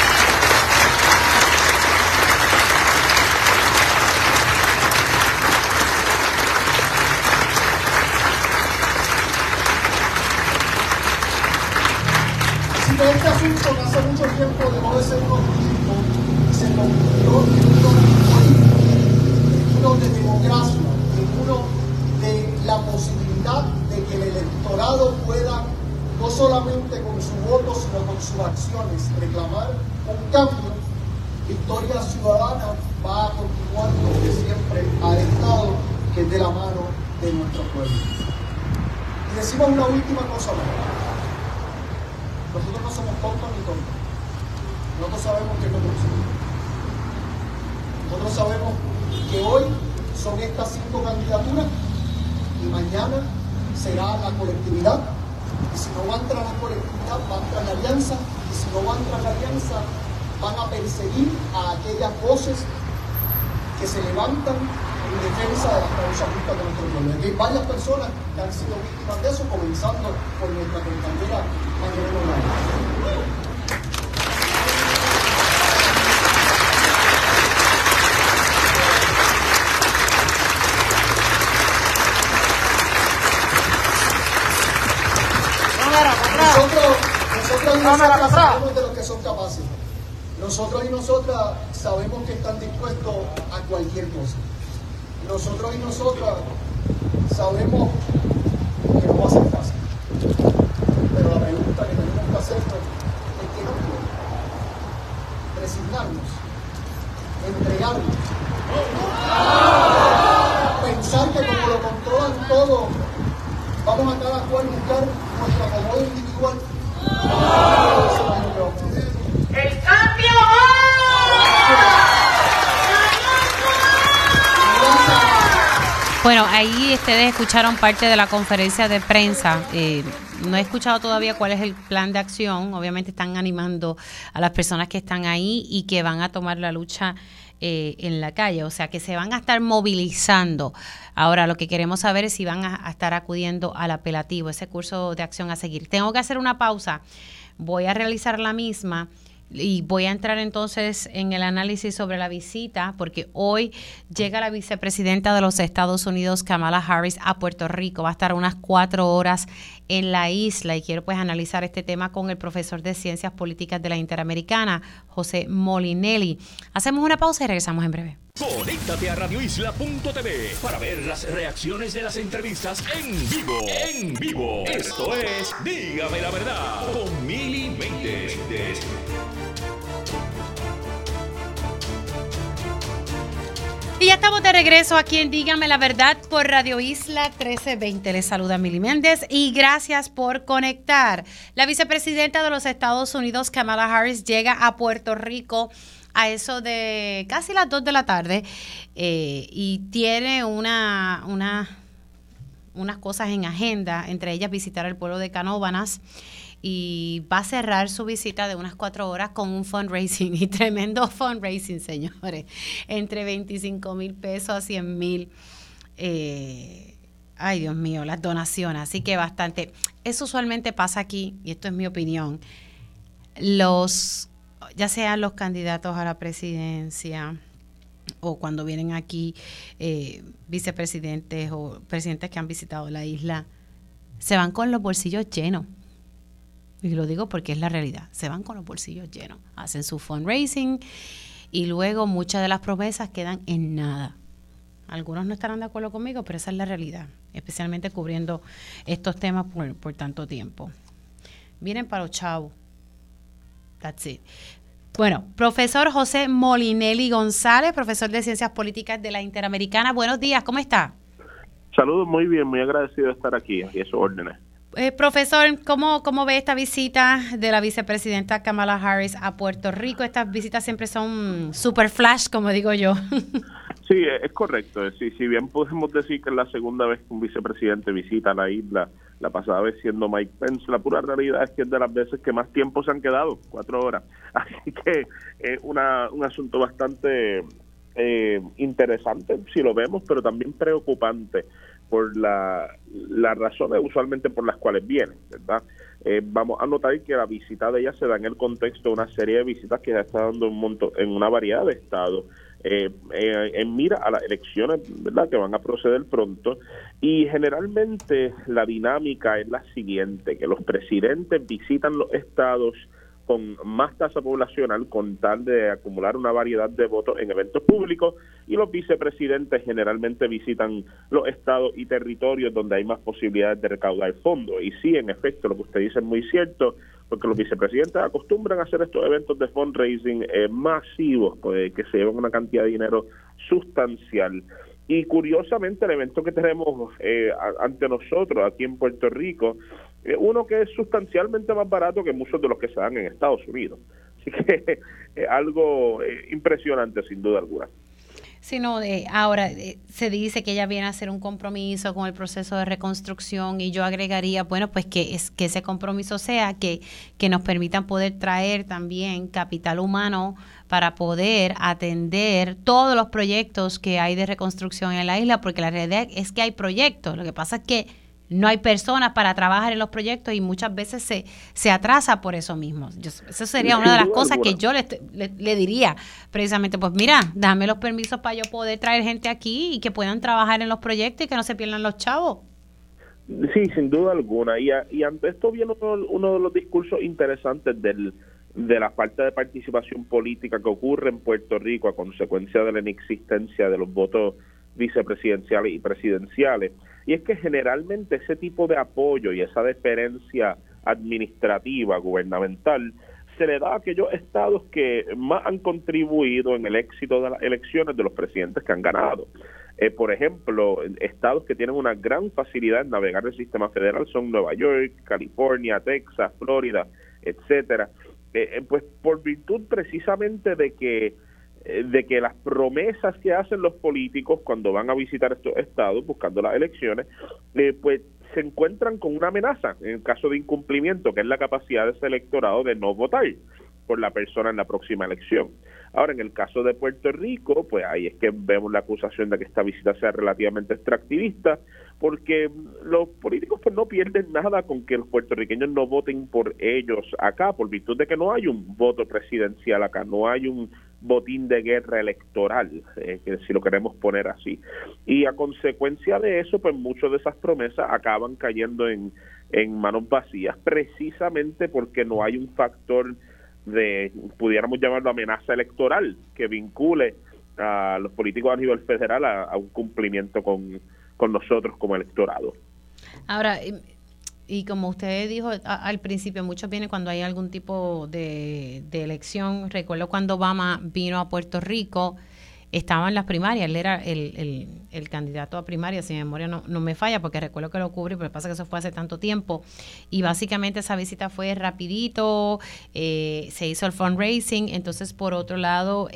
Este asunto que hace mucho tiempo dejó de ser político y se convirtió en uno de democracia, en uno de la posibilidad de que el electorado pueda no solamente con su voto sino con sus acciones reclamar un cambio. Victoria Ciudadana va a continuar lo que siempre ha estado, que es de la mano de nuestro pueblo. Y decimos una última cosa más. Nosotros no somos tontos ni tontos. Nosotros sabemos que es corrupción. Nosotros sabemos que hoy son estas 5 candidaturas y mañana será la colectividad. Y si no van tras la colectividad, van tras la alianza. Y si no van tras la alianza, van a perseguir a aquellas voces que se levantan en defensa de las causas justas de nuestro pueblo. Hay varias personas que han sido víctimas de eso, comenzando por nuestra compañera Magdalena Olaya. Nosotros y nosotras sabemos de lo que son capaces. Nosotros y nosotras sabemos que están dispuestos a cualquier cosa. Nosotros y nosotras sabemos que no va a ser fácil. Pero la pregunta que tenemos que hacernos es que no quieren resignarnos, entregarnos, pensar que como lo controlan todo, vamos a cada cual buscar nuestro acomodo individual. ¡El cambio! Bueno, ahí ustedes escucharon parte de la conferencia de prensa. No he escuchado todavía cuál es el plan de acción. Obviamente están animando a las personas que están ahí y que van a tomar la lucha en la calle. O sea, que se van a estar movilizando. Ahora, lo que queremos saber es si van a estar acudiendo al apelativo, ese curso de acción a seguir. Tengo que hacer una pausa. Voy a realizar la misma. Y voy a entrar entonces en el análisis sobre la visita, porque hoy llega la vicepresidenta de los Estados Unidos, Kamala Harris, a Puerto Rico. Va a estar unas 4 horas en la isla y quiero pues analizar este tema con el profesor de Ciencias Políticas de la Interamericana, José Molinelli. Hacemos una pausa y regresamos en breve. Conéctate a radioisla.tv para ver las reacciones de las entrevistas en vivo. En vivo. Esto es Dígame la Verdad con Mili Méndez. Y ya estamos de regreso aquí en Dígame la Verdad por Radio Isla 1320. Les saluda Mili Méndez y gracias por conectar. La vicepresidenta de los Estados Unidos, Kamala Harris, llega a Puerto Rico a eso de casi las 2 de la tarde y tiene unas cosas en agenda, entre ellas visitar el pueblo de Canóvanas, y va a cerrar su visita de unas 4 horas con un fundraising, y tremendo fundraising, señores, entre 25,000 pesos a 100,000. Ay, Dios mío, las donaciones, así que bastante. Eso usualmente pasa aquí, y esto es mi opinión, ya sean los candidatos a la presidencia o cuando vienen aquí vicepresidentes o presidentes que han visitado la isla, se van con los bolsillos llenos. Y lo digo porque es la realidad. Se van con los bolsillos llenos. Hacen su fundraising y luego muchas de las promesas quedan en nada. Algunos no estarán de acuerdo conmigo, pero esa es la realidad. Especialmente cubriendo estos temas por tanto tiempo. Vienen para los chavos. That's it. Bueno, profesor José Molinelli González, profesor de Ciencias Políticas de la Interamericana. Buenos días, ¿cómo está? Saludos, muy bien, muy agradecido de estar aquí a sus órdenes. Profesor, ¿cómo ve esta visita de la vicepresidenta Kamala Harris a Puerto Rico? Estas visitas siempre son super flash, como digo yo. Sí, es correcto. Sí, si bien podemos decir que es la segunda vez que un vicepresidente visita la isla, la pasada vez siendo Mike Pence, la pura realidad es que es de las veces que más tiempo se han quedado, 4 horas. Así que es un asunto bastante interesante, si lo vemos, pero también preocupante por las razones usualmente por las cuales viene, ¿verdad? Vamos a notar que la visita de ella se da en el contexto de una serie de visitas que ya está dando en una variedad de estados, en mira a las elecciones, ¿verdad?, que van a proceder pronto, y generalmente la dinámica es la siguiente, que los presidentes visitan los estados con más tasa poblacional con tal de acumular una variedad de votos en eventos públicos, y los vicepresidentes generalmente visitan los estados y territorios donde hay más posibilidades de recaudar fondos. Y sí, en efecto, lo que usted dice es muy cierto, porque los vicepresidentes acostumbran a hacer estos eventos de fundraising masivos, pues, que se llevan una cantidad de dinero sustancial. Y curiosamente el evento que tenemos ante nosotros aquí en Puerto Rico, uno que es sustancialmente más barato que muchos de los que se dan en Estados Unidos. Así que algo impresionante sin duda alguna. Sí, no, ahora se dice que ella viene a hacer un compromiso con el proceso de reconstrucción, y yo agregaría, bueno, pues que ese compromiso sea que nos permitan poder traer también capital humano para poder atender todos los proyectos que hay de reconstrucción en la isla, porque la realidad es que hay proyectos, lo que pasa es que no hay personas para trabajar en los proyectos y muchas veces se atrasa por eso mismo. Eso sería una de las cosas que yo le diría precisamente, pues mira, dame los permisos para yo poder traer gente aquí y que puedan trabajar en los proyectos y que no se pierdan los chavos. Sí, sin duda alguna. Y ante esto viene uno de los discursos interesantes de la falta de participación política que ocurre en Puerto Rico a consecuencia de la inexistencia de los votos vicepresidenciales y presidenciales. Y es que generalmente ese tipo de apoyo y esa deferencia administrativa, gubernamental, se le da a aquellos estados que más han contribuido en el éxito de las elecciones de los presidentes que han ganado. Por ejemplo, estados que tienen una gran facilidad en navegar el sistema federal son Nueva York, California, Texas, Florida, etcétera. Pues por virtud precisamente de que las promesas que hacen los políticos cuando van a visitar estos estados buscando las elecciones, pues se encuentran con una amenaza en el caso de incumplimiento, que es la capacidad de ese electorado de no votar por la persona en la próxima elección. Ahora, en el caso de Puerto Rico, pues ahí es que vemos la acusación de que esta visita sea relativamente extractivista, porque los políticos pues no pierden nada con que los puertorriqueños no voten por ellos acá, por virtud de que no hay un voto presidencial acá, no hay un botín de guerra electoral, que si lo queremos poner así. Y a consecuencia de eso, pues muchas de esas promesas acaban cayendo en manos vacías, precisamente porque no hay un factor de, pudiéramos llamarlo, amenaza electoral que vincule a los políticos a nivel federal a un cumplimiento con nosotros como electorado. Ahora, y como usted dijo al principio, muchos vienen cuando hay algún tipo de elección. Recuerdo cuando Obama vino a Puerto Rico, estaba en las primarias, él era el candidato a primaria, si mi memoria no me falla, porque recuerdo que lo cubrí, pero pasa que eso fue hace tanto tiempo, y básicamente esa visita fue rapidito, se hizo el fundraising. Entonces, por otro lado,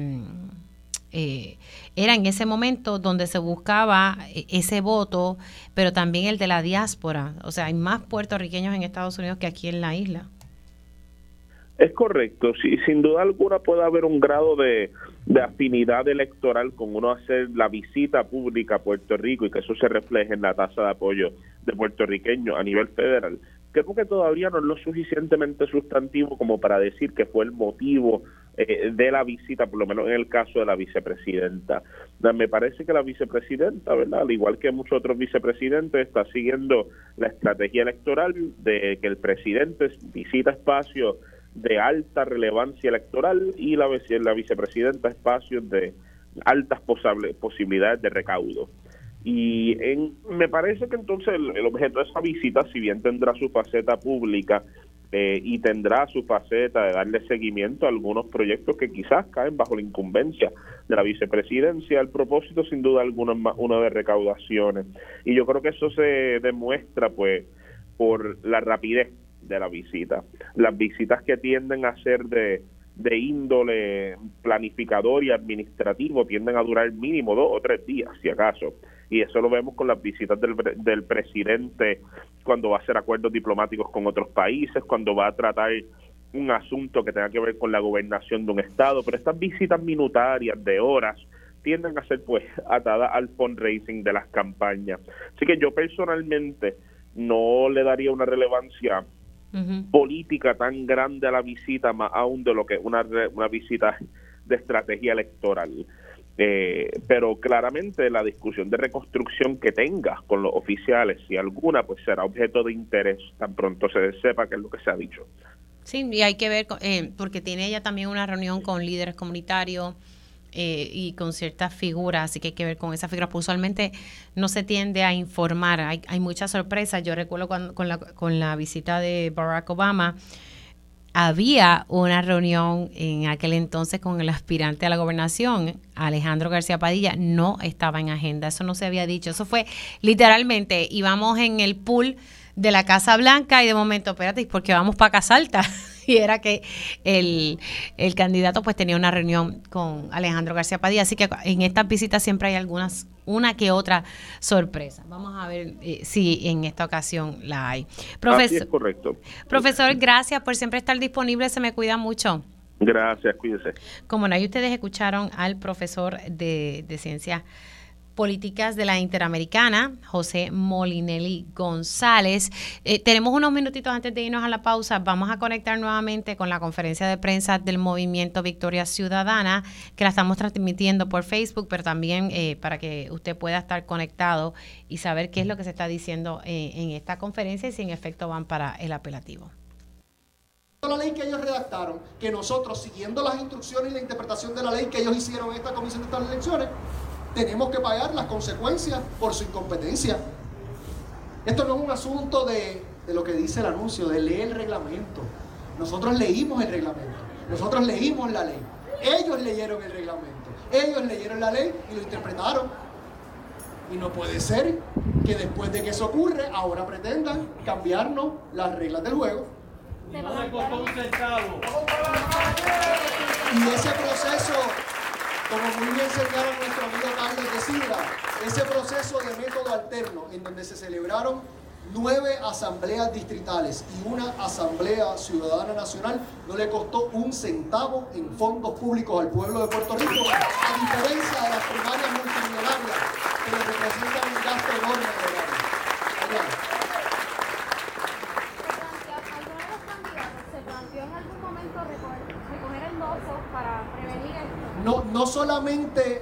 era en ese momento donde se buscaba ese voto, pero también el de la diáspora. O sea, hay más puertorriqueños en Estados Unidos que aquí en la isla. Es correcto, sí, sin duda alguna puede haber un grado de afinidad electoral con uno hacer la visita pública a Puerto Rico y que eso se refleje en la tasa de apoyo de puertorriqueños a nivel federal. Creo que todavía no es lo suficientemente sustantivo como para decir que fue el motivo de la visita, por lo menos en el caso de la vicepresidenta. Me parece que la vicepresidenta, ¿verdad?, al igual que muchos otros vicepresidentes, está siguiendo la estrategia electoral de que el presidente visita espacios de alta relevancia electoral y la vicepresidenta espacios de altas posibilidades de recaudo. Y me parece que entonces el objeto de esa visita, si bien tendrá su faceta pública y tendrá su faceta de darle seguimiento a algunos proyectos que quizás caen bajo la incumbencia de la vicepresidencia, el propósito sin duda alguna es más uno de recaudaciones. Y yo creo que eso se demuestra pues por la rapidez de la visita. Las visitas que tienden a ser de índole planificador y administrativo tienden a durar mínimo 2 o 3 días, si acaso. Y eso lo vemos con las visitas del presidente cuando va a hacer acuerdos diplomáticos con otros países, cuando va a tratar un asunto que tenga que ver con la gobernación de un estado. Pero estas visitas minutarias de horas tienden a ser pues atadas al fundraising de las campañas. Así que yo personalmente no le daría una relevancia política tan grande a la visita, más aún de lo que una visita de estrategia electoral. Pero claramente la discusión de reconstrucción que tenga con los oficiales, si alguna, pues será objeto de interés tan pronto se sepa qué es lo que se ha dicho. Sí, y hay que ver, porque tiene ella también una reunión con líderes comunitarios y con ciertas figuras, así que hay que ver con esas figuras. Pues usualmente no se tiende a informar, hay muchas sorpresas. Yo recuerdo cuando, con la visita de Barack Obama, había una reunión en aquel entonces con el aspirante a la gobernación, Alejandro García Padilla, no estaba en agenda, eso no se había dicho, eso fue literalmente, íbamos en el pool de la Casa Blanca y de momento, espérate, porque vamos para Casa Alta, y era que el candidato pues tenía una reunión con Alejandro García Padilla, así que en estas visitas siempre hay una que otra sorpresa. Vamos a ver si en esta ocasión la hay. Así es correcto. Profesor, gracias por siempre estar disponible, se me cuida mucho. Gracias, cuídese. Como no, y ustedes escucharon al profesor de Ciencias Políticas de la Interamericana, José Molinelli González. Tenemos unos minutitos antes de irnos a la pausa. Vamos a conectar nuevamente con la conferencia de prensa del Movimiento Victoria Ciudadana, que la estamos transmitiendo por Facebook, pero también para que usted pueda estar conectado y saber qué es lo que se está diciendo en esta conferencia y si en efecto van para el apelativo. La ley que ellos redactaron, que nosotros, siguiendo las instrucciones y la interpretación de la ley que ellos hicieron en esta Comisión de estas elecciones, tenemos que pagar las consecuencias por su incompetencia. Esto no es un asunto de lo que dice el anuncio, de leer el reglamento. Nosotros leímos el reglamento, nosotros leímos la ley. Ellos leyeron el reglamento, ellos leyeron la ley y lo interpretaron. Y no puede ser que después de que eso ocurre, ahora pretendan cambiarnos las reglas del juego. No le costó un centavo. Y ese proceso, como muy bien señala nuestro amigo Carlos de Sidra, ese proceso de método alterno en donde se celebraron 9 asambleas distritales y una asamblea ciudadana nacional no le costó un centavo en fondos públicos al pueblo de Puerto Rico, a diferencia de las primarias multimillonarias que le representan un gasto enorme de dinero. No solamente,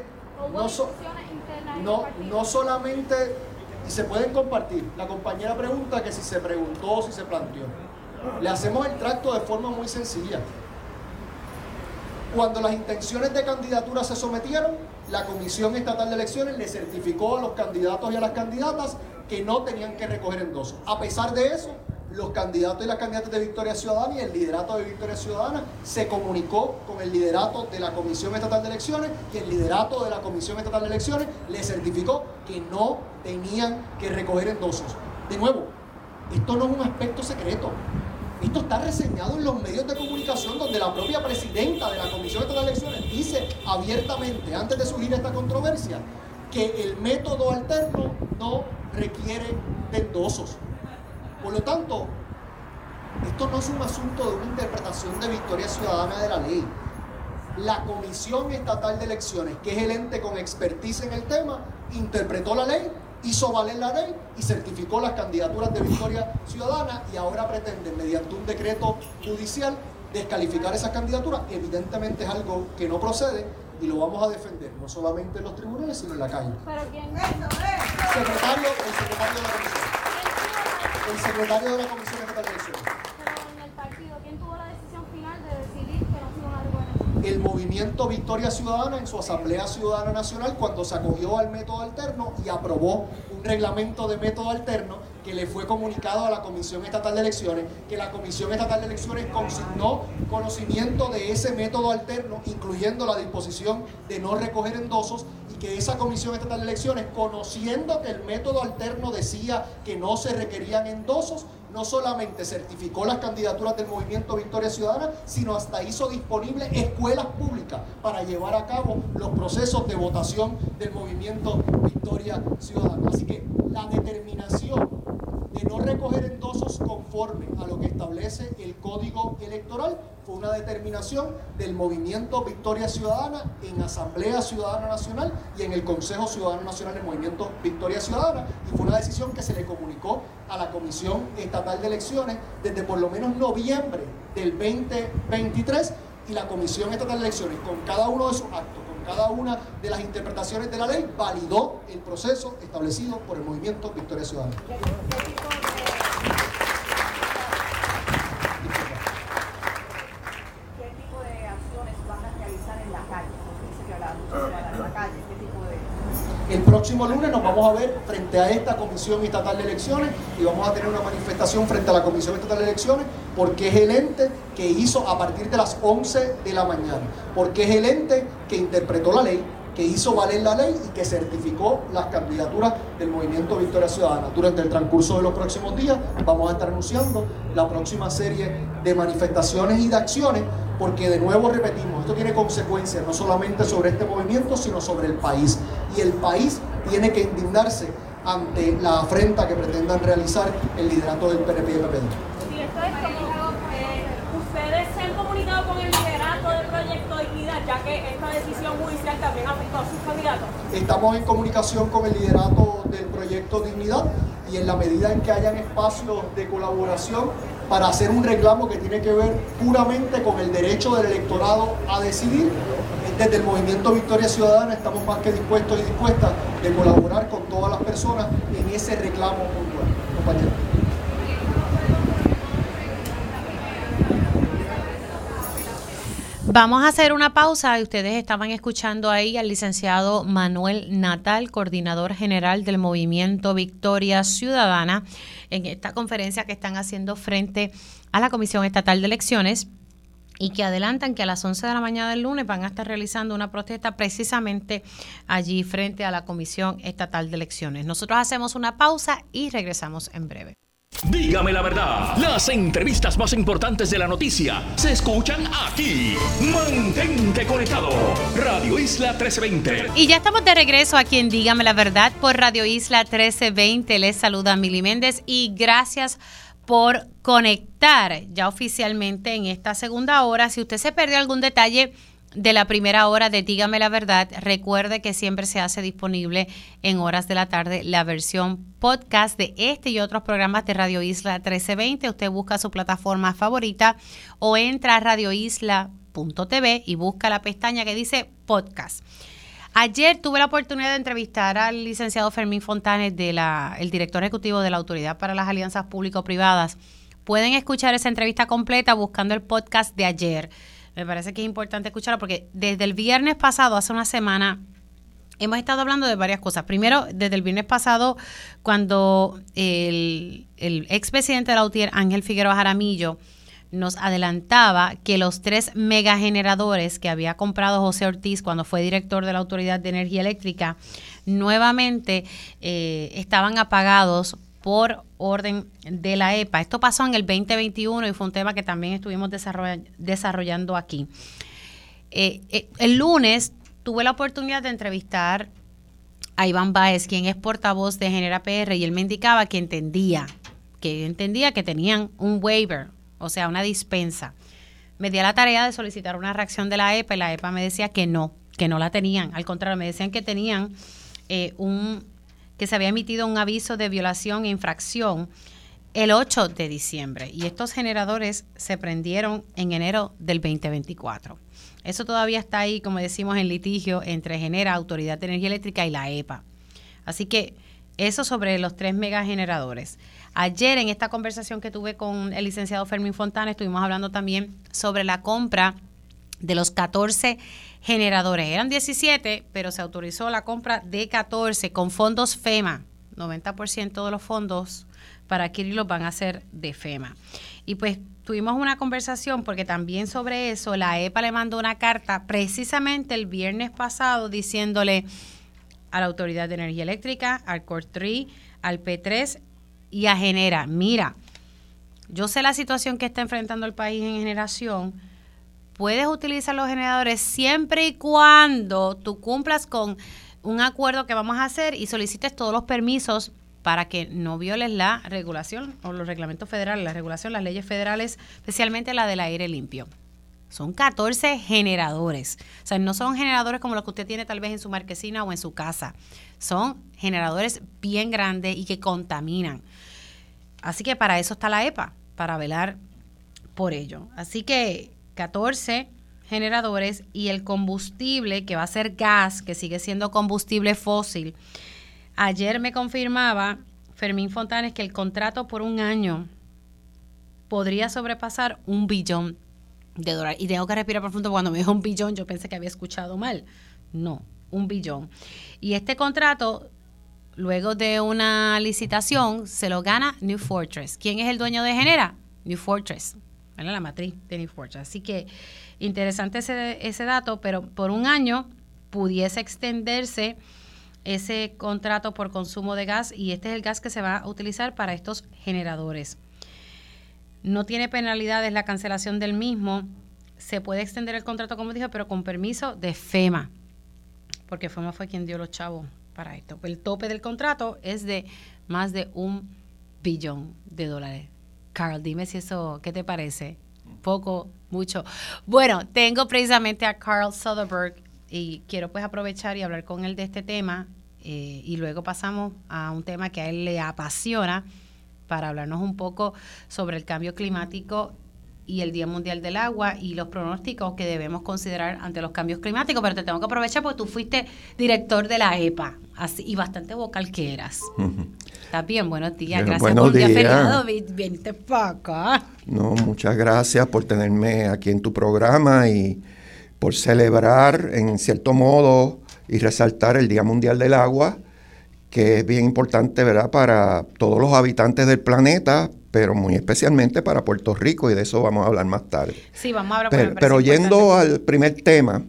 no solamente, y se pueden compartir. La compañera pregunta que si se preguntó, si se planteó. Le hacemos el tracto de forma muy sencilla. Cuando las intenciones de candidatura se sometieron, la Comisión Estatal de Elecciones le certificó a los candidatos y a las candidatas que no tenían que recoger endosos. A pesar de eso, los candidatos y las candidatas de Victoria Ciudadana y el liderato de Victoria Ciudadana se comunicó con el liderato de la Comisión Estatal de Elecciones y el liderato de la Comisión Estatal de Elecciones le certificó que no tenían que recoger endosos. De nuevo, esto no es un aspecto secreto. Esto está reseñado en los medios de comunicación donde la propia presidenta de la Comisión Estatal de Elecciones dice abiertamente, antes de surgir esta controversia, que el método alterno no requiere de endosos. Por lo tanto, esto no es un asunto de una interpretación de Victoria Ciudadana de la ley. La Comisión Estatal de Elecciones, que es el ente con expertise en el tema, interpretó la ley, hizo valer la ley y certificó las candidaturas de Victoria Ciudadana y ahora pretenden, mediante un decreto judicial, descalificar esas candidaturas. Evidentemente es algo que no procede y lo vamos a defender, no solamente en los tribunales, sino en la calle. ¿Pero quién? El secretario de la Comisión. El secretario de la Comisión Estatal de Elecciones. Pero en el partido, ¿quién tuvo la decisión final de decidir que no se iban a recoger? El movimiento Victoria Ciudadana en su Asamblea Ciudadana Nacional, cuando se acogió al método alterno y aprobó un reglamento de método alterno que le fue comunicado a la Comisión Estatal de Elecciones, que la Comisión Estatal de Elecciones consignó conocimiento de ese método alterno, incluyendo la disposición de no recoger endosos, y que esa Comisión Estatal de Elecciones, conociendo que el método alterno decía que no se requerían endosos, no solamente certificó las candidaturas del Movimiento Victoria Ciudadana, sino hasta hizo disponibles escuelas públicas para llevar a cabo los procesos de votación del Movimiento Victoria Ciudadana. Así que la determinación de no recoger endosos conforme a lo que establece el Código Electoral fue una determinación del Movimiento Victoria Ciudadana en Asamblea Ciudadana Nacional y en el Consejo Ciudadano Nacional del Movimiento Victoria Ciudadana, y fue una decisión que se le comunicó a la Comisión Estatal de Elecciones desde por lo menos noviembre del 2023, y la Comisión Estatal de Elecciones, con cada uno de sus actos, con cada una de las interpretaciones de la ley, validó el proceso establecido por el Movimiento Victoria Ciudadana. El próximo lunes nos vamos a ver frente a esta Comisión Estatal de Elecciones y vamos a tener una manifestación frente a la Comisión Estatal de Elecciones, porque es el ente que hizo a partir de las 11 de la mañana, porque es el ente que interpretó la ley, que hizo valer la ley y que certificó las candidaturas del Movimiento Victoria Ciudadana. Durante el transcurso de los próximos días vamos a estar anunciando la próxima serie de manifestaciones y de acciones, porque de nuevo repetimos, esto tiene consecuencias no solamente sobre este movimiento, sino sobre el país. Y el país tiene que indignarse ante la afrenta que pretendan realizar el liderato del PNP y el PPD. Sí, esto es como, ustedes se han comunicado con el liderato del Proyecto Dignidad, ya que esta decisión judicial también afectó a sus candidatos. Estamos en comunicación con el liderato del Proyecto Dignidad, y en la medida en que hayan espacios de colaboración para hacer un reclamo que tiene que ver puramente con el derecho del electorado a decidir, desde el Movimiento Victoria Ciudadana estamos más que dispuestos y dispuestas de colaborar con todas las personas en ese reclamo puntual. Compañero. Vamos a hacer una pausa. Ustedes estaban escuchando ahí al licenciado Manuel Natal, coordinador general del Movimiento Victoria Ciudadana, en esta conferencia que están haciendo frente a la Comisión Estatal de Elecciones, y que adelantan que a las 11 de la mañana del lunes van a estar realizando una protesta precisamente allí frente a la Comisión Estatal de Elecciones. Nosotros hacemos una pausa y regresamos en breve. Dígame la verdad, las entrevistas más importantes de la noticia se escuchan aquí. Mantente conectado, Radio Isla 1320. Y ya estamos de regreso aquí en Dígame la Verdad por Radio Isla 1320. Les saluda Mili Méndez y gracias por conectar ya oficialmente en esta segunda hora. Si usted se perdió algún detalle de la primera hora de Dígame la Verdad, recuerde que siempre se hace disponible en horas de la tarde la versión podcast de este y otros programas de Radio Isla 1320. Usted busca su plataforma favorita o entra a radioisla.tv y busca la pestaña que dice podcast. Ayer tuve la oportunidad de entrevistar al licenciado Fermín Fontanes, el director ejecutivo de la Autoridad para las Alianzas Público-Privadas. Pueden escuchar esa entrevista completa buscando el podcast de ayer. Me parece que es importante escucharlo porque desde el viernes pasado, hace una semana, hemos estado hablando de varias cosas. Primero, desde el viernes pasado, cuando el expresidente de la UTIER, Ángel Figueroa Jaramillo, nos adelantaba que los 3 megageneradores que había comprado José Ortiz cuando fue director de la Autoridad de Energía Eléctrica, nuevamente estaban apagados por orden de la EPA. Esto pasó en el 2021 y fue un tema que también estuvimos desarrollando aquí. El lunes tuve la oportunidad de entrevistar a Iván Báez, quien es portavoz de Genera PR, y él me indicaba que entendía que tenían un waiver, o sea, una dispensa. Me di a la tarea de solicitar una reacción de la EPA y la EPA me decía que no la tenían. Al contrario, me decían que tenían que se había emitido un aviso de violación e infracción el 8 de diciembre y estos generadores se prendieron en enero del 2024. Eso todavía está ahí, como decimos, en litigio entre Genera, Autoridad de Energía Eléctrica y la EPA. Así que eso sobre los 3 megageneradores. Ayer en esta conversación que tuve con el licenciado Fermín Fontana estuvimos hablando también sobre la compra de los 14 generadores. Eran 17, pero se autorizó la compra de 14 con fondos FEMA. 90% de los fondos para adquirirlos van a ser de FEMA. Y pues tuvimos una conversación porque también sobre eso la EPA le mandó una carta precisamente el viernes pasado diciéndole a la Autoridad de Energía Eléctrica, al COR3, al P3 y a Genera, mira, yo sé la situación que está enfrentando el país en generación, puedes utilizar los generadores siempre y cuando tú cumplas con un acuerdo que vamos a hacer y solicites todos los permisos para que no violes la regulación o los reglamentos federales, la regulación, las leyes federales, especialmente la del aire limpio. Son 14 generadores. O sea, no son generadores como los que usted tiene tal vez en su marquesina o en su casa. Son generadores bien grandes y que contaminan. Así que para eso está la EPA, para velar por ello. Así que 14 generadores y el combustible que va a ser gas, que sigue siendo combustible fósil. Ayer me confirmaba Fermín Fontanes que el contrato por un año podría sobrepasar $1 billón. Y tengo que respirar profundo, porque cuando me dijo $1 billón yo pensé que había escuchado mal. No, $1 billón. Y este contrato, luego de una licitación, se lo gana New Fortress. ¿Quién es el dueño de Genera? New Fortress, ¿vale? La matriz de New Fortress. Así que interesante ese dato, pero por un año pudiese extenderse ese contrato por consumo de gas, y este es el gas que se va a utilizar para estos generadores. No tiene penalidades la cancelación del mismo. Se puede extender el contrato, como dije, pero con permiso de FEMA, porque FEMA fue quien dio los chavos para esto. El tope del contrato es de más de $1 billón. Carl, dime si eso, ¿qué te parece? Poco, mucho. Bueno, tengo precisamente a Carl Soderberg y quiero pues aprovechar y hablar con él de este tema, y luego pasamos a un tema que a él le apasiona, para hablarnos un poco sobre el cambio climático y el Día Mundial del Agua y los pronósticos que debemos considerar ante los cambios climáticos. Pero te tengo que aprovechar porque tú fuiste director de la EPA, así, y bastante vocal que eras. ¿Estás bien? Buenos días. Gracias por un día feriado. Viniste para acá. No, muchas gracias por tenerme aquí en tu programa y por celebrar, en cierto modo, y resaltar el Día Mundial del Agua, que es bien importante, ¿verdad?, para todos los habitantes del planeta, pero muy especialmente para Puerto Rico, y de eso vamos a hablar más tarde. Sí, vamos a hablar. Pero yendo al primer tema,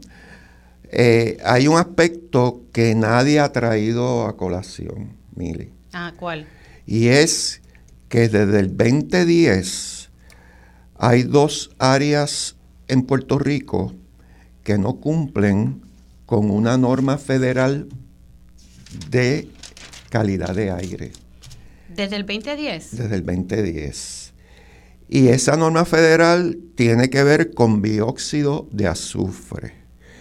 hay un aspecto que nadie ha traído a colación, Mili. ¿Cuál? Y es que desde el 2010 hay 2 áreas en Puerto Rico que no cumplen con una norma federal de calidad de aire. ¿Desde el 2010? Desde el 2010. Y esa norma federal tiene que ver con dióxido de azufre.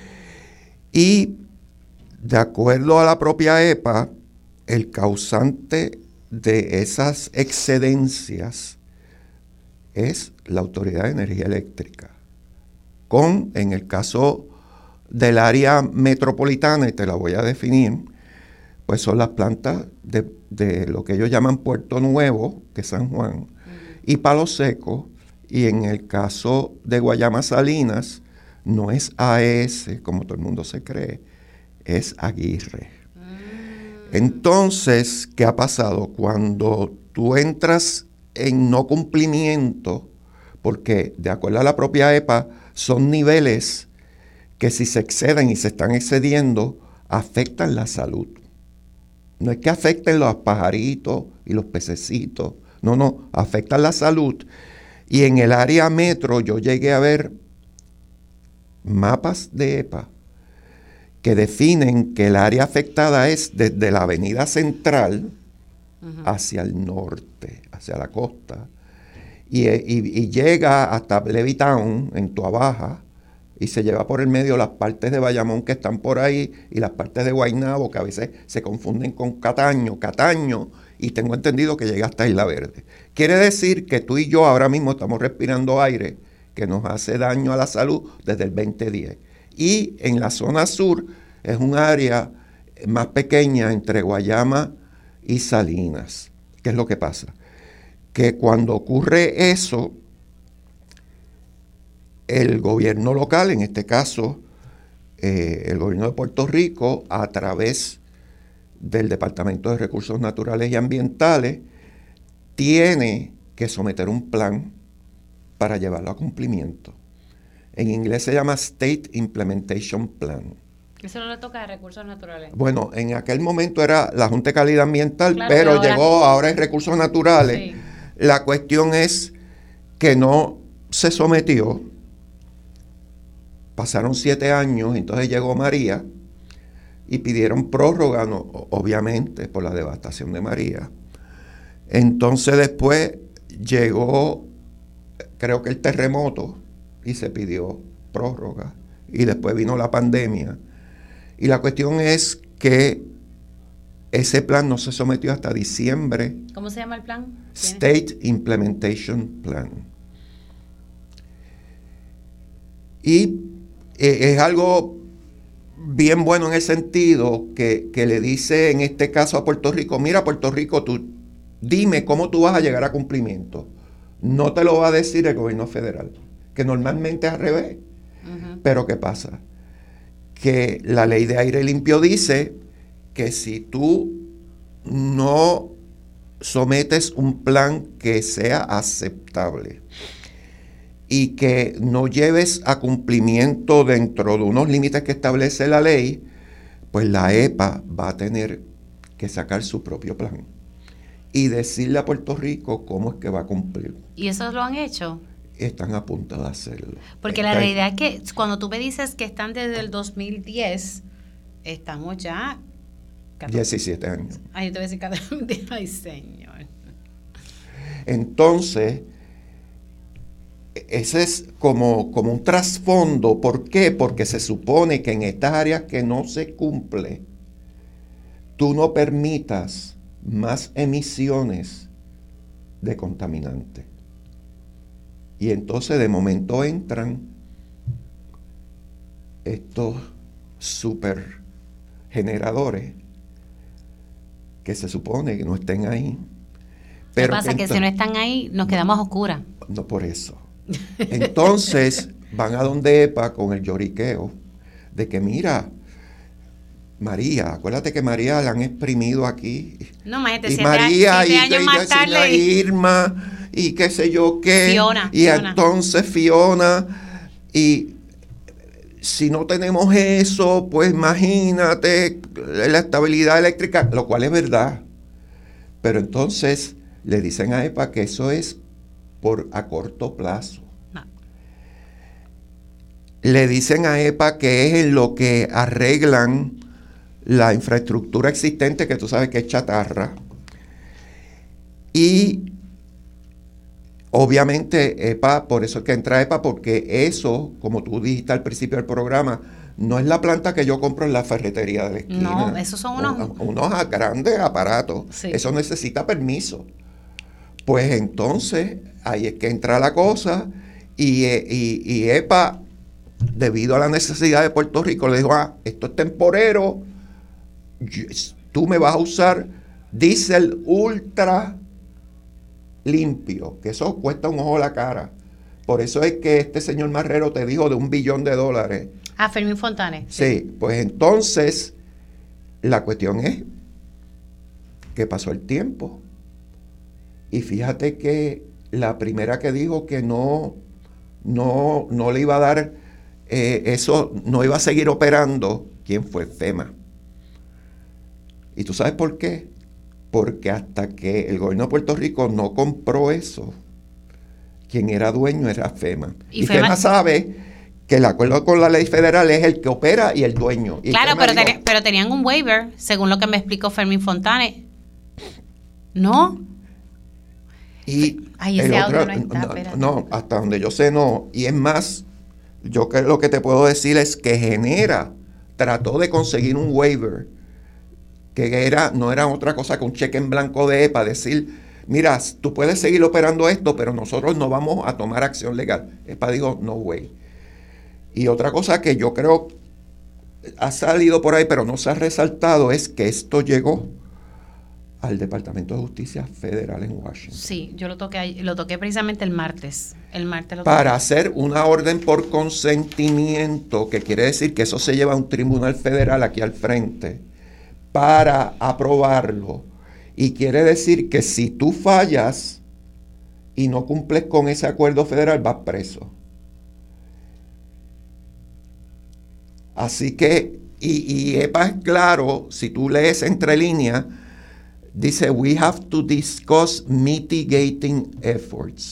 Y de acuerdo a la propia EPA, el causante de esas excedencias es la Autoridad de Energía Eléctrica. En el caso del área metropolitana, y te la voy a definir, pues son las plantas de lo que ellos llaman Puerto Nuevo, que es San Juan, y Palo Seco, y en el caso de Guayama Salinas, no es AES, como todo el mundo se cree, es Aguirre. Entonces, ¿qué ha pasado? Cuando tú entras en no cumplimiento, porque de acuerdo a la propia EPA, son niveles que si se exceden y se están excediendo, afectan la salud. No es que afecten los pajaritos y los pececitos, no, afectan la salud. Y en el área metro yo llegué a ver mapas de EPA que definen que el área afectada es desde la avenida central hacia el norte, hacia la costa, y llega hasta Levittown, en Tuabaja, y se lleva por el medio las partes de Bayamón que están por ahí y las partes de Guaynabo, que a veces se confunden con Cataño, y tengo entendido que llega hasta Isla Verde. Quiere decir que tú y yo ahora mismo estamos respirando aire que nos hace daño a la salud desde el 2010. Y en la zona sur es un área más pequeña entre Guayama y Salinas. ¿Qué es lo que pasa? Que cuando ocurre eso, el gobierno local, en este caso el gobierno de Puerto Rico, a través del Departamento de Recursos Naturales y Ambientales, tiene que someter un plan para llevarlo a cumplimiento. En inglés se llama State Implementation Plan. Eso no le toca a Recursos Naturales. Bueno, en aquel momento era la Junta de Calidad Ambiental, claro, pero ahora es Recursos Naturales. Sí. La cuestión es que no se sometió. Pasaron 7 años, entonces llegó María y pidieron prórroga, obviamente, por la devastación de María. Entonces después llegó, creo que el terremoto, y se pidió prórroga. Y después vino la pandemia. Y la cuestión es que ese plan no se sometió hasta diciembre. ¿Cómo se llama el plan? State Implementation Plan. Y es algo bien bueno en el sentido que le dice en este caso a Puerto Rico, mira Puerto Rico, tú dime cómo tú vas a llegar a cumplimiento. No te lo va a decir el gobierno federal, que normalmente es al revés. Pero ¿qué pasa? Que la ley de aire limpio dice que si tú no sometes un plan que sea aceptable y que no lleves a cumplimiento dentro de unos límites que establece la ley, pues la EPA va a tener que sacar su propio plan y decirle a Puerto Rico cómo es que va a cumplir. ¿Y eso lo han hecho? Están a punto de hacerlo. Porque la realidad es que cuando tú me dices que están desde el 2010, estamos ya... 17 años. Ay, yo te voy a decir 14. Ay, señor. Entonces, ese es como un trasfondo. ¿Por qué? Porque se supone que en estas áreas que no se cumple, tú no permitas más emisiones de contaminantes. Y entonces de momento entran estos super generadores que se supone que no estén ahí. Pero ¿qué pasa? Que si no están ahí nos quedamos a oscuras. No, por eso. Entonces van a donde EPA con el lloriqueo de que mira, María, acuérdate que María la han exprimido aquí. No, imagínate, y María y años más tarde. Irma y qué sé yo qué. Fiona. Entonces Fiona. Y si no tenemos eso, pues imagínate la estabilidad eléctrica, lo cual es verdad. Pero entonces le dicen a EPA que eso es a corto plazo. No. Le dicen a EPA que es en lo que arreglan la infraestructura existente, que tú sabes que es chatarra. Y obviamente EPA, por eso es que entra EPA, porque eso, como tú dijiste al principio del programa, no es la planta que yo compro en la ferretería de la esquina. No, esos son unos grandes aparatos. Sí. Eso necesita permiso. Pues entonces, ahí es que entra la cosa, y EPA, debido a la necesidad de Puerto Rico, le dijo, esto es temporero, tú me vas a usar diésel ultra limpio, que eso cuesta un ojo a la cara. Por eso es que este señor Marrero te dijo de $1 billón. Fermín Fontanes. Sí, pues entonces la cuestión es que pasó el tiempo y fíjate que la primera que dijo que no le iba a dar eso, no iba a seguir operando, ¿quién fue? FEMA. ¿Y tú sabes por qué? Porque hasta que el gobierno de Puerto Rico no compró eso, quien era dueño era FEMA. Y FEMA sabe que el acuerdo con la ley federal es el que opera y el dueño. Y claro, pero tenían un waiver, según lo que me explicó Fermín Fontanes. ¿No? Y ese audio no está, no, hasta donde yo sé no. Y es más, yo lo que te puedo decir es que trató de conseguir un waiver que no era otra cosa que un cheque en blanco de EPA, decir, mira, tú puedes seguir operando esto, pero nosotros no vamos a tomar acción legal. EPA dijo, no way. Y otra cosa que yo creo ha salido por ahí, pero no se ha resaltado, es que esto llegó al Departamento de Justicia Federal en Washington. Sí, yo lo toqué precisamente el martes. Para hacer una orden por consentimiento, que quiere decir que eso se lleva a un tribunal federal aquí al frente, para aprobarlo. Y quiere decir que si tú fallas y no cumples con ese acuerdo federal, vas preso. Así que, y EPA es claro, si tú lees entre líneas, dice, we have to discuss mitigating efforts.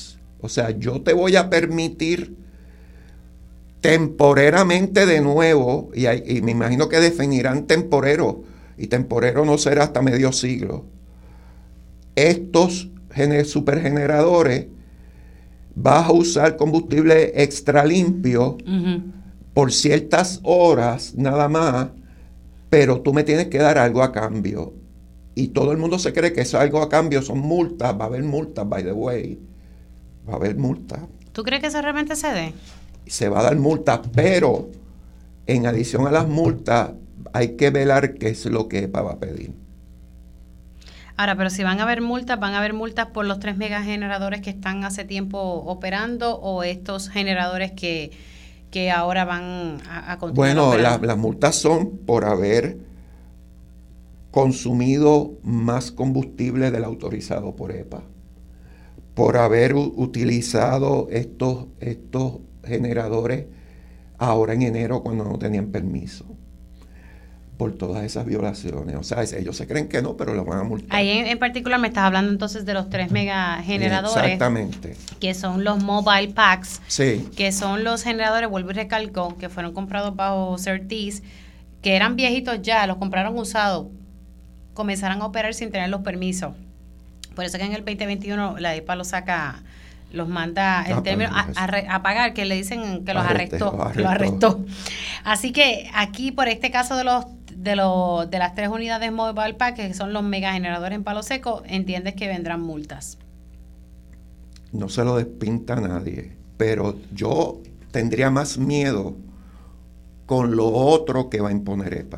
O sea, yo te voy a permitir temporeramente de nuevo, y me imagino que definirán temporero, y temporero no será hasta medio siglo. Estos supergeneradores, vas a usar combustible extra limpio por ciertas horas nada más, pero tú me tienes que dar algo a cambio. Y todo el mundo se cree que eso algo a cambio son multas. Va a haber multas, by the way. Va a haber multas. ¿Tú crees que eso realmente se dé? Se va a dar multas, pero en adición a las multas hay que velar qué es lo que EPA va a pedir. Ahora, pero si van a haber multas por los 3 megageneradores que están hace tiempo operando o estos generadores que ahora van a continuar operando. Bueno, las multas son por haber consumido más combustible del autorizado por EPA, por haber utilizado estos generadores ahora en enero cuando no tenían permiso, por todas esas violaciones. O sea, ellos se creen que no, pero lo van a multar. Ahí en particular me estás hablando entonces de los 3 megageneradores. Exactamente. Que son los mobile packs. Sí. Que son los generadores, vuelvo y recalco, que fueron comprados bajo CERTIS, que eran viejitos ya, los compraron usados, comenzaron a operar sin tener los permisos. Por eso que en el 2021 la EPA los manda el término a pagar, que le dicen que los arrestó. Así que aquí, por este caso de las 3 unidades mobile pack, que son los megageneradores en Palo Seco, entiendes que vendrán multas. No se lo despinta a nadie, pero yo tendría más miedo con lo otro que va a imponer EPA.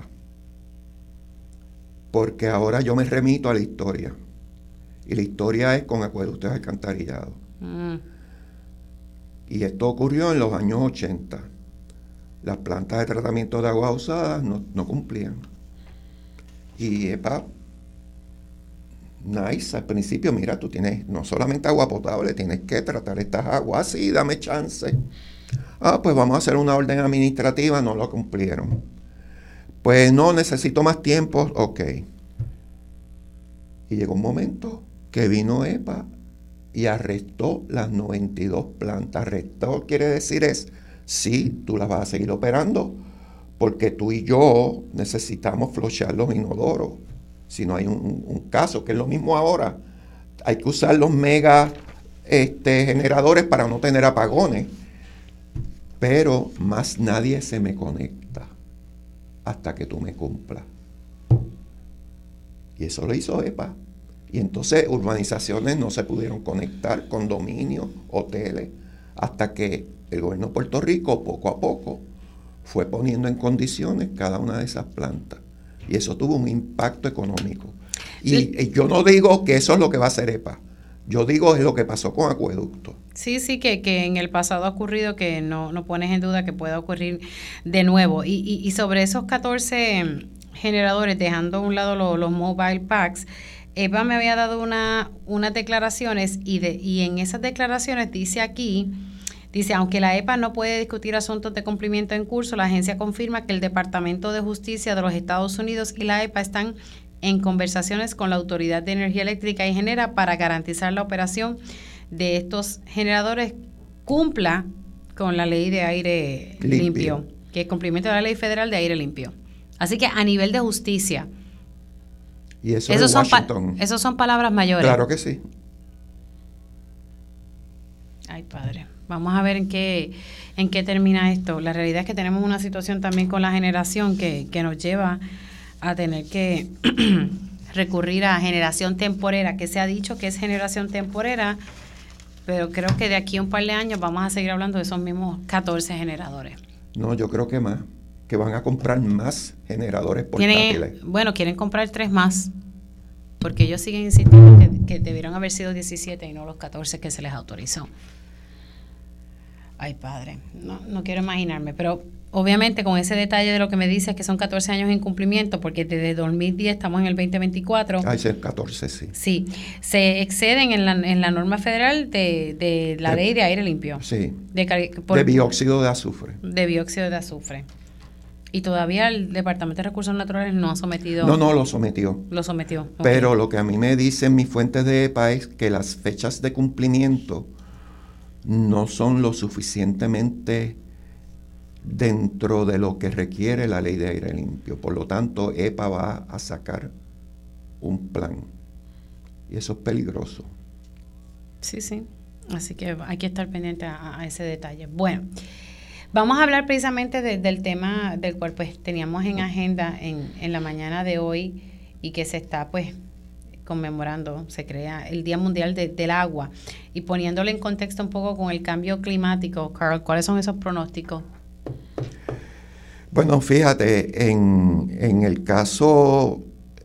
Porque ahora yo me remito a la historia. Y la historia es con acueductos alcantarillados. Y esto ocurrió en los años 80. Las plantas de tratamiento de aguas usadas no cumplían. Y EPA, nice, al principio, mira, tú tienes no solamente agua potable, tienes que tratar estas aguas, sí, dame chance. Pues vamos a hacer una orden administrativa, no lo cumplieron. Pues no, necesito más tiempo, ok. Y llegó un momento que vino EPA y arrestó las 92 plantas. Arrestó quiere decir sí, tú las vas a seguir operando porque tú y yo necesitamos flochear los inodoros. Si no hay un caso, que es lo mismo ahora, hay que usar los mega generadores para no tener apagones. Pero más nadie se me conecta hasta que tú me cumplas. Y eso lo hizo EPA. Y entonces urbanizaciones no se pudieron conectar, condominios, hoteles, hasta que el gobierno de Puerto Rico poco a poco fue poniendo en condiciones cada una de esas plantas. Y eso tuvo un impacto económico. Y yo no digo que eso es lo que va a hacer EPA. Yo digo es lo que pasó con acueductos. Sí, que en el pasado ha ocurrido, que no pones en duda que pueda ocurrir de nuevo. Y sobre esos 14 generadores, dejando a un lado los mobile packs, EPA me había dado unas declaraciones y en esas declaraciones dice, aunque la EPA no puede discutir asuntos de cumplimiento en curso, la agencia confirma que el Departamento de Justicia de los Estados Unidos y la EPA están en conversaciones con la Autoridad de Energía Eléctrica y Genera para garantizar la operación de estos generadores cumpla con la ley de aire limpio, que es cumplimiento de la ley federal de aire limpio. Así que a nivel de justicia, y esos son palabras mayores. Claro que sí. Ay, padre. Vamos a ver en qué termina esto. La realidad es que tenemos una situación también con la generación que nos lleva a tener que recurrir a generación temporera, que se ha dicho que es generación temporera, pero creo que de aquí a un par de años vamos a seguir hablando de esos mismos 14 generadores. No, yo creo que más, que van a comprar más generadores portátiles. Quieren comprar 3 más, porque ellos siguen insistiendo que debieron haber sido 17 y no los 14 que se les autorizó. Ay, padre, no quiero imaginarme, pero obviamente con ese detalle de lo que me dices que son 14 años de incumplimiento, porque desde 2010 estamos en el 2024. Ay, sí, 14, sí. Sí, se exceden en la norma federal de la ley de aire limpio. Sí, de dióxido de azufre. De dióxido de azufre. Y todavía el Departamento de Recursos Naturales no ha sometido. No, lo sometió. Lo sometió. Okay. Pero lo que a mí me dicen mis fuentes de EPA es que las fechas de cumplimiento no son lo suficientemente dentro de lo que requiere la ley de aire limpio. Por lo tanto, EPA va a sacar un plan. Y eso es peligroso. Sí, sí. Así que hay que estar pendiente a ese detalle. Bueno, vamos a hablar precisamente del tema del cual pues teníamos en agenda en la mañana de hoy y que se está pues conmemorando, se crea el Día Mundial del Agua, y poniéndolo en contexto un poco con el cambio climático. Carl, ¿cuáles son esos pronósticos? Bueno, fíjate, en el caso,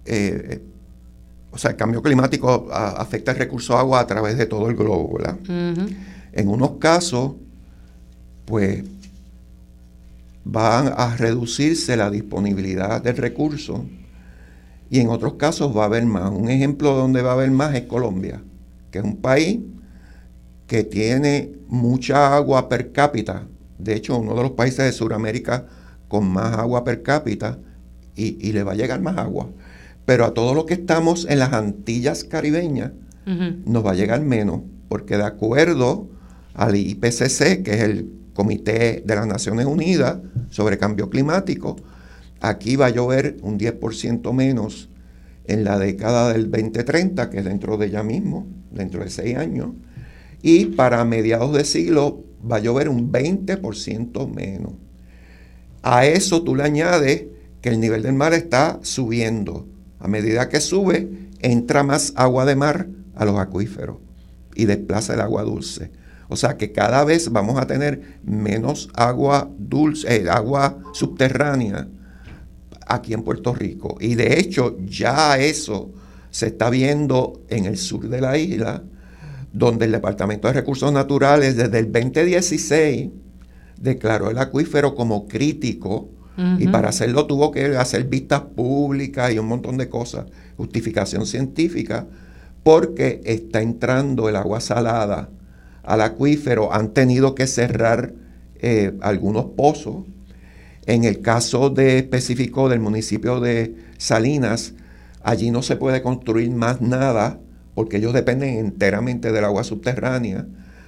o sea, el cambio climático afecta el recurso de agua a través de todo el globo, ¿verdad? Uh-huh. En unos casos, pues, van a reducirse la disponibilidad del recurso, y en otros casos va a haber más. Un ejemplo donde va a haber más es Colombia, que es un país que tiene mucha agua per cápita. De hecho, uno de los países de Sudamérica con más agua per cápita, y le va a llegar más agua. Pero a todos los que estamos en las Antillas caribeñas, uh-huh, nos va a llegar menos, porque de acuerdo al IPCC, que es el Comité de las Naciones Unidas sobre Cambio Climático, aquí va a llover un 10% menos en la década del 2030, que es dentro de ya mismo, dentro de 6 años, y para mediados de siglo va a llover un 20% menos. A eso tú le añades que el nivel del mar está subiendo. A medida que sube, entra más agua de mar a los acuíferos y desplaza el agua dulce. O sea que cada vez vamos a tener menos agua dulce, agua subterránea aquí en Puerto Rico. Y de hecho ya eso se está viendo en el sur de la isla, donde el Departamento de Recursos Naturales desde el 2016 declaró el acuífero como crítico, uh-huh, y para hacerlo tuvo que hacer vistas públicas y un montón de cosas, justificación científica, porque está entrando el agua salada al acuífero. Han tenido que cerrar algunos pozos. En el caso específico del municipio de Salinas, allí no se puede construir más nada porque ellos dependen enteramente del agua subterránea,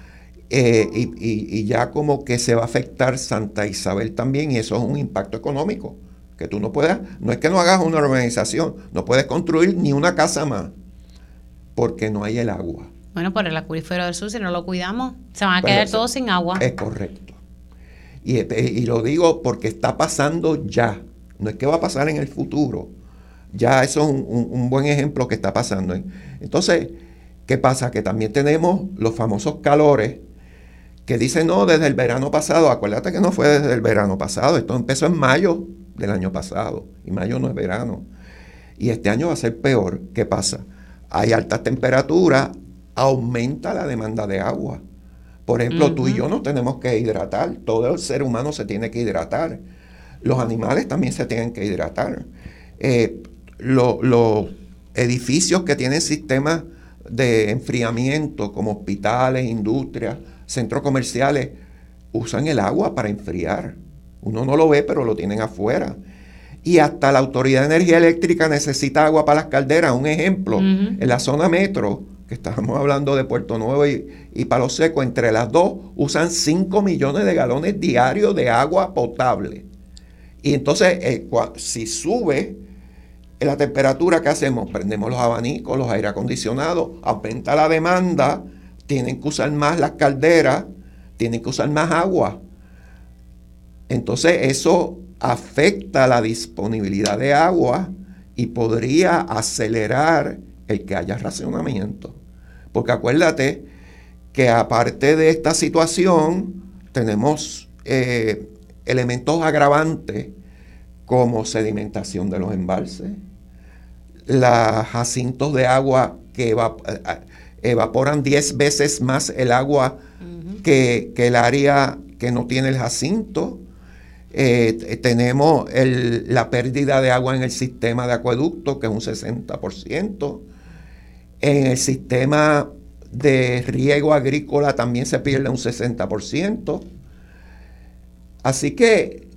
y ya como que se va a afectar Santa Isabel también, y eso es un impacto económico, que tú no puedes, no es que no hagas una urbanización, no puedes construir ni una casa más, porque no hay el agua. Bueno, por el acuífero del sur, si no lo cuidamos, se van a quedar todos sin agua. Es correcto. Y lo digo porque está pasando ya, no es que va a pasar en el futuro. Ya eso es un buen ejemplo que está pasando. Entonces, ¿qué pasa? Que también tenemos los famosos calores que dicen, no, desde el verano pasado. Acuérdate que no fue desde el verano pasado. Esto empezó en mayo del año pasado. Y mayo no es verano. Y este año va a ser peor. ¿Qué pasa? Hay altas temperaturas, aumenta la demanda de agua. Por ejemplo, uh-huh, tú y yo nos tenemos que hidratar. Todo el ser humano se tiene que hidratar. Los animales también se tienen que hidratar. Los edificios que tienen sistemas de enfriamiento, como hospitales, industrias, centros comerciales, usan el agua para enfriar. Uno no lo ve, pero lo tienen afuera. Y hasta la Autoridad de Energía Eléctrica necesita agua para las calderas. Un ejemplo, uh-huh, en la zona metro, que estábamos hablando de Puerto Nuevo y Palo Seco, entre las dos usan 5 millones de galones diarios de agua potable. Y entonces, si sube la temperatura, ¿qué hacemos? Prendemos los abanicos, los aire acondicionados, aumenta la demanda, tienen que usar más las calderas, tienen que usar más agua. Entonces eso afecta la disponibilidad de agua y podría acelerar el que haya racionamiento. Porque acuérdate que aparte de esta situación tenemos elementos agravantes como sedimentación de los embalses, los jacintos de agua que evaporan 10 veces más el agua, uh-huh, que el área que no tiene el jacinto. Tenemos la pérdida de agua en el sistema de acueducto, que es un 60%. En el sistema de riego agrícola también se pierde un 60%. Así que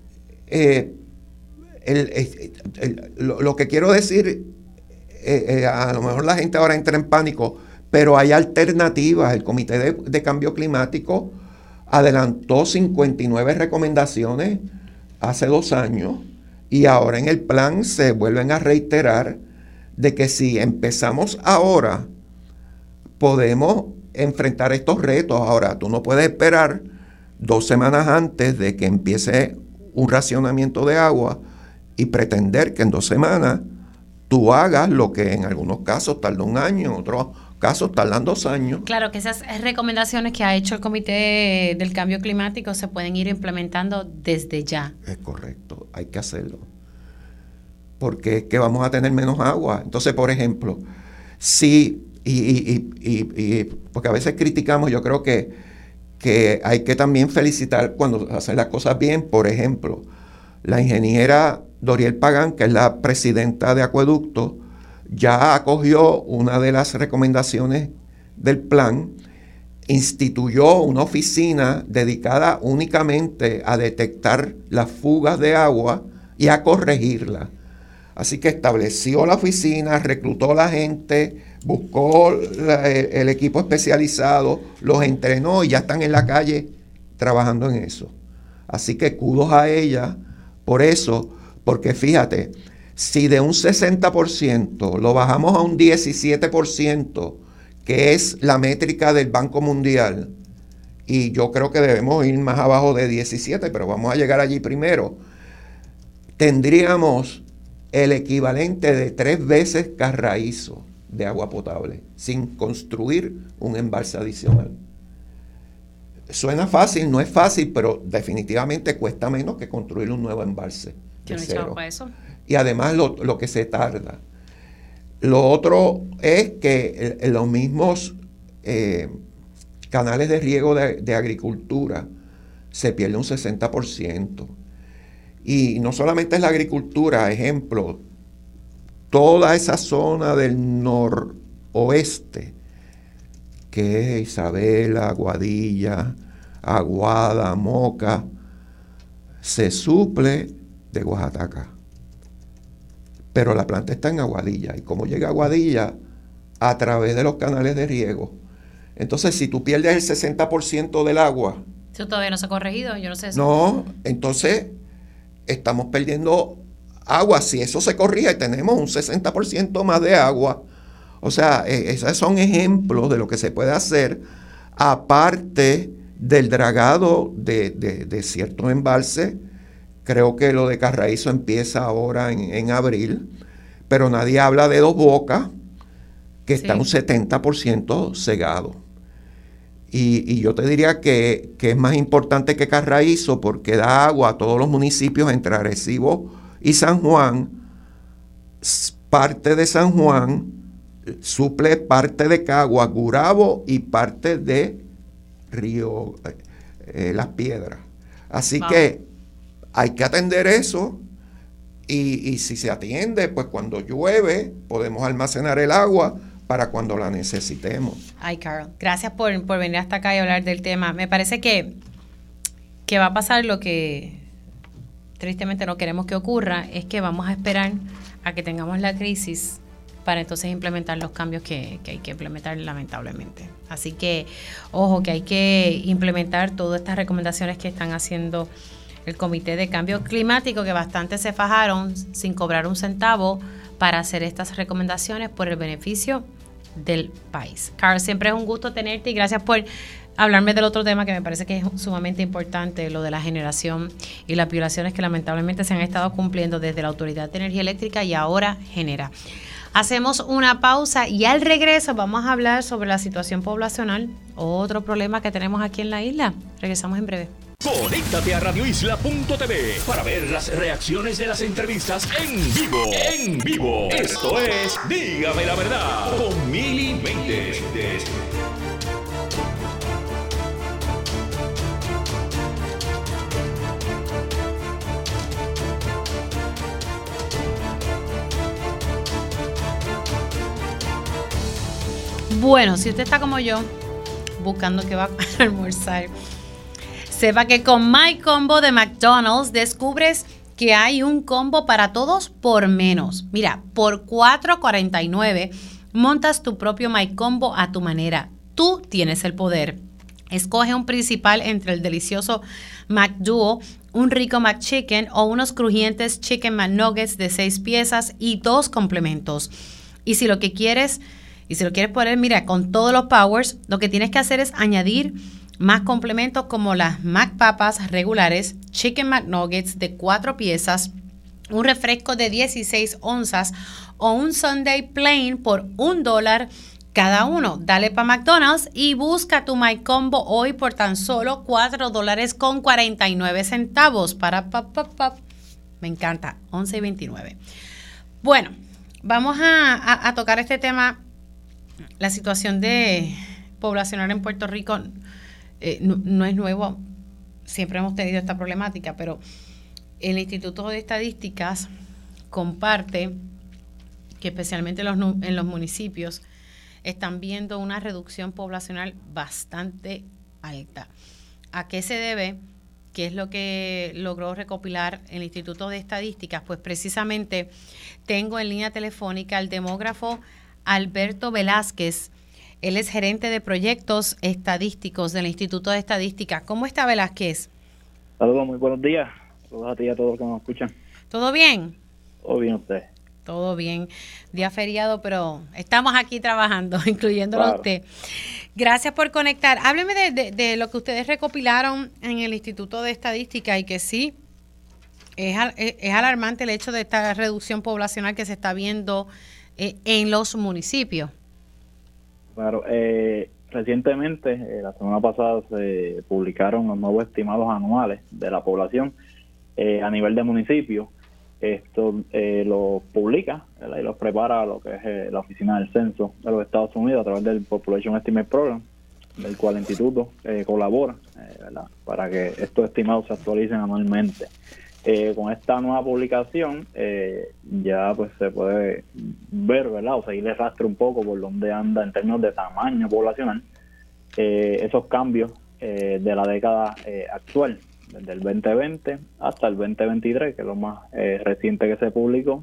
lo que quiero decir, a lo mejor la gente ahora entra en pánico, pero hay alternativas. El Comité de Cambio Climático adelantó 59 recomendaciones hace 2 años y ahora en el plan se vuelven a reiterar de que si empezamos ahora, podemos enfrentar estos retos. Ahora, tú no puedes esperar 2 semanas antes de que empiece un racionamiento de agua y pretender que en 2 semanas tú hagas lo que en algunos casos tarda 1 año, en otros casos tardan 2 años. Claro que esas recomendaciones que ha hecho el Comité del Cambio Climático se pueden ir implementando desde ya. Es correcto, hay que hacerlo. Porque es que vamos a tener menos agua. Entonces, por ejemplo, si, porque a veces criticamos, yo creo que hay que también felicitar cuando hacen las cosas bien. Por ejemplo, la ingeniera Doriel Pagán, que es la presidenta de Acueducto, ya acogió una de las recomendaciones del plan, instituyó una oficina dedicada únicamente a detectar las fugas de agua y a corregirlas. Así que estableció la oficina, reclutó a la gente, buscó el equipo especializado, los entrenó y ya están en la calle trabajando en eso. Así que kudos a ella por eso, porque fíjate, si de un 60% lo bajamos a un 17%, que es la métrica del Banco Mundial, y yo creo que debemos ir más abajo de 17, pero vamos a llegar allí primero, tendríamos el equivalente de 3 veces Carraízo de agua potable, sin construir un embalse adicional. Suena fácil, no es fácil, pero definitivamente cuesta menos que construir un nuevo embalse. Yo no he echado para eso. Y además lo que se tarda. Lo otro es que los mismos canales de riego de agricultura se pierde un 60%. Y no solamente es la agricultura, ejemplo, toda esa zona del noroeste, que es Isabela, Aguadilla, Aguada, Moca, se suple de Oaxaca. Pero la planta está en Aguadilla. ¿Y cómo llega a Aguadilla? A través de los canales de riego. Entonces, si tú pierdes el 60% del agua... Eso todavía no se ha corregido, yo no sé eso. No, entonces estamos perdiendo agua. Si eso se corrige, tenemos un 60% más de agua. O sea, esos son ejemplos de lo que se puede hacer, aparte del dragado de ciertos embalses. Creo que lo de Carraízo empieza ahora en abril, pero nadie habla de Dos Bocas, que está un 70% cegado. Y yo te diría que es más importante que Carraízo porque da agua a todos los municipios entre Arecibo y San Juan. Parte de San Juan suple parte de Caguas, Gurabo y parte de Río Las Piedras. Así que hay que atender eso y si se atiende, pues cuando llueve podemos almacenar el agua para cuando la necesitemos. Ay, Carol, gracias por venir hasta acá y hablar del tema. Me parece que va a pasar lo que tristemente no queremos que ocurra, es que vamos a esperar a que tengamos la crisis para entonces implementar los cambios que hay que implementar lamentablemente. Así que, ojo, que hay que implementar todas estas recomendaciones que están haciendo el Comité de Cambio Climático, que bastante se fajaron sin cobrar un centavo para hacer estas recomendaciones por el beneficio del país. Carl, siempre es un gusto tenerte y gracias por hablarme del otro tema que me parece que es sumamente importante, lo de la generación y las violaciones que lamentablemente se han estado cumpliendo desde la Autoridad de Energía Eléctrica y ahora Genera. Hacemos una pausa y al regreso vamos a hablar sobre la situación poblacional, otro problema que tenemos aquí en la isla. Regresamos en breve. Conéctate a radioisla.tv para ver las reacciones de las entrevistas en vivo. En vivo. Esto es Dígame la Verdad con Mili Méndez. Bueno, si usted está como yo, buscando qué va a almorzar, sepa que con My Combo de McDonald's descubres que hay un combo para todos por menos. Mira, por $4.49, montas tu propio MyCombo a tu manera. Tú tienes el poder. Escoge un principal entre el delicioso McDuo, un rico McChicken o unos crujientes Chicken McNuggets de 6 piezas y 2 complementos. Y si lo quieres poner, mira, con todos los powers, lo que tienes que hacer es añadir más complementos como las McPapas regulares, Chicken McNuggets de 4 piezas, un refresco de 16 onzas o un Sunday Plain por $1 cada uno. Dale para McDonald's y busca tu MyCombo hoy por tan solo $4.49. Me encanta, 11.29. Bueno, vamos a tocar este tema. La situación poblacional en Puerto Rico no es nuevo. Siempre hemos tenido esta problemática, pero el Instituto de Estadísticas comparte que especialmente en los municipios están viendo una reducción poblacional bastante alta. ¿A qué se debe? ¿Qué es lo que logró recopilar el Instituto de Estadísticas? Pues precisamente tengo en línea telefónica al demógrafo Alberto Velázquez. Él es gerente de proyectos estadísticos del Instituto de Estadística. ¿Cómo está, Velázquez? Saludos, muy buenos días. Saludos a ti y a todos los que nos escuchan. ¿Todo bien? Todo bien, usted. Todo bien. Día feriado, pero estamos aquí trabajando, incluyéndolo a usted. Gracias por conectar. Hábleme de lo que ustedes recopilaron en el Instituto de Estadística y que sí, es alarmante el hecho de esta reducción poblacional que se está viendo en los municipios. Claro, recientemente, la semana pasada, se publicaron los nuevos estimados anuales de la población a nivel de municipio. Esto lo publica, ¿verdad? Y lo prepara lo que es la Oficina del Censo de los Estados Unidos a través del Population Estimate Program, del cual el Instituto colabora, ¿verdad? Para que estos estimados se actualicen anualmente. Con esta nueva publicación ya pues se puede ver, ¿verdad? O seguirle rastro un poco por dónde anda en términos de tamaño poblacional esos cambios de la década actual, desde el 2020 hasta el 2023, que es lo más reciente que se publicó,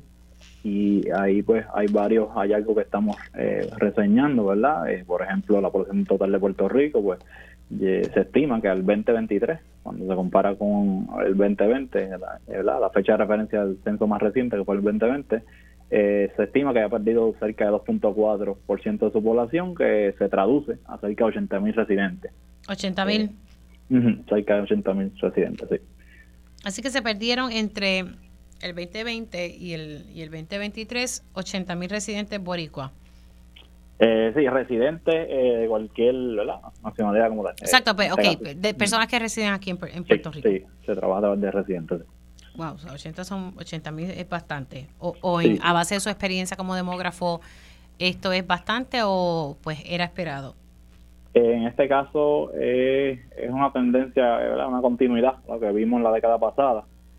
y ahí pues hay varios hallazgos que estamos reseñando, ¿verdad? Por ejemplo, la población total de Puerto Rico, pues se estima que al 2023, cuando se compara con el 2020, ¿verdad? La fecha de referencia del censo más reciente, que fue el 2020, se estima que ha perdido cerca de 2.4% de su población, que se traduce a cerca de 80.000 residentes. ¿80.000? Cerca de 80.000 residentes, sí. Así que se perdieron entre el 2020 y el 2023 80.000 residentes boricua. Sí, residentes de cualquier, ¿verdad? Nacionalidad como tal. Exacto, pues, de personas que residen aquí en Puerto Rico. Sí, se trabaja de residentes. Wow, 80.000 es bastante. Sí. A base de su experiencia como demógrafo, ¿esto es bastante o pues era esperado? En este caso es una tendencia, ¿verdad? Una continuidad, lo que vimos en la década pasada.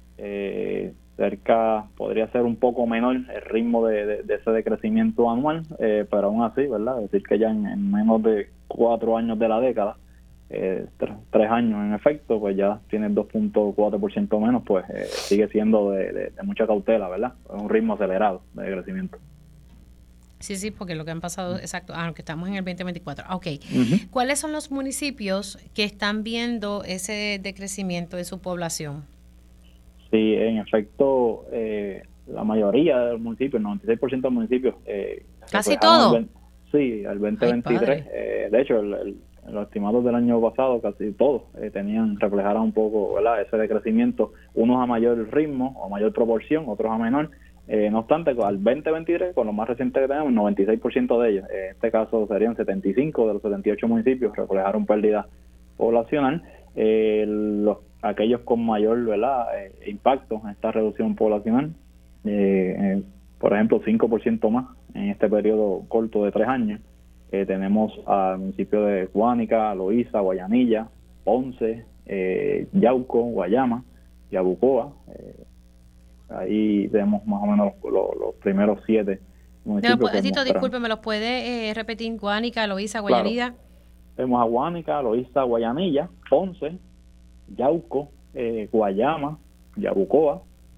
Podría ser un poco menor el ritmo de ese decrecimiento anual, pero aún así, ¿verdad? Es decir, que ya en menos de 4 años de la década, 3 años en efecto, pues ya tiene 2.4% menos, pues sigue siendo de mucha cautela, ¿verdad? Es un ritmo acelerado de crecimiento. Sí, porque lo que han pasado, exacto, aunque estamos en el 2024. Ok. ¿Cuáles son los municipios que están viendo ese decrecimiento de su población? Sí, en efecto, la mayoría de los municipios, el 96% de los municipios... ¿Casi todo? Sí, al 2023. De hecho, los estimados del año pasado, casi todos reflejaron un poco, ¿verdad? Ese decrecimiento, unos a mayor ritmo o a mayor proporción, otros a menor. No obstante, al 2023, con lo más reciente que tenemos, 96% de ellos, en este caso serían 75 de los 78 municipios, reflejaron pérdida poblacional. Aquellos con mayor, ¿verdad? Impacto en esta reducción poblacional, por ejemplo, 5% más en este periodo corto de 3 años. Tenemos al municipio de Guánica, Loíza, Guayanilla, Ponce, Yauco, Guayama, Yabucoa. Ahí tenemos más o menos los primeros 7 municipios. Disculpe, ¿me los puede repetir? Guánica, Loíza, Guayanilla. Claro. Tenemos a Guánica, Loíza, Guayanilla, Ponce, Yauco, Guayama, Yabucoa,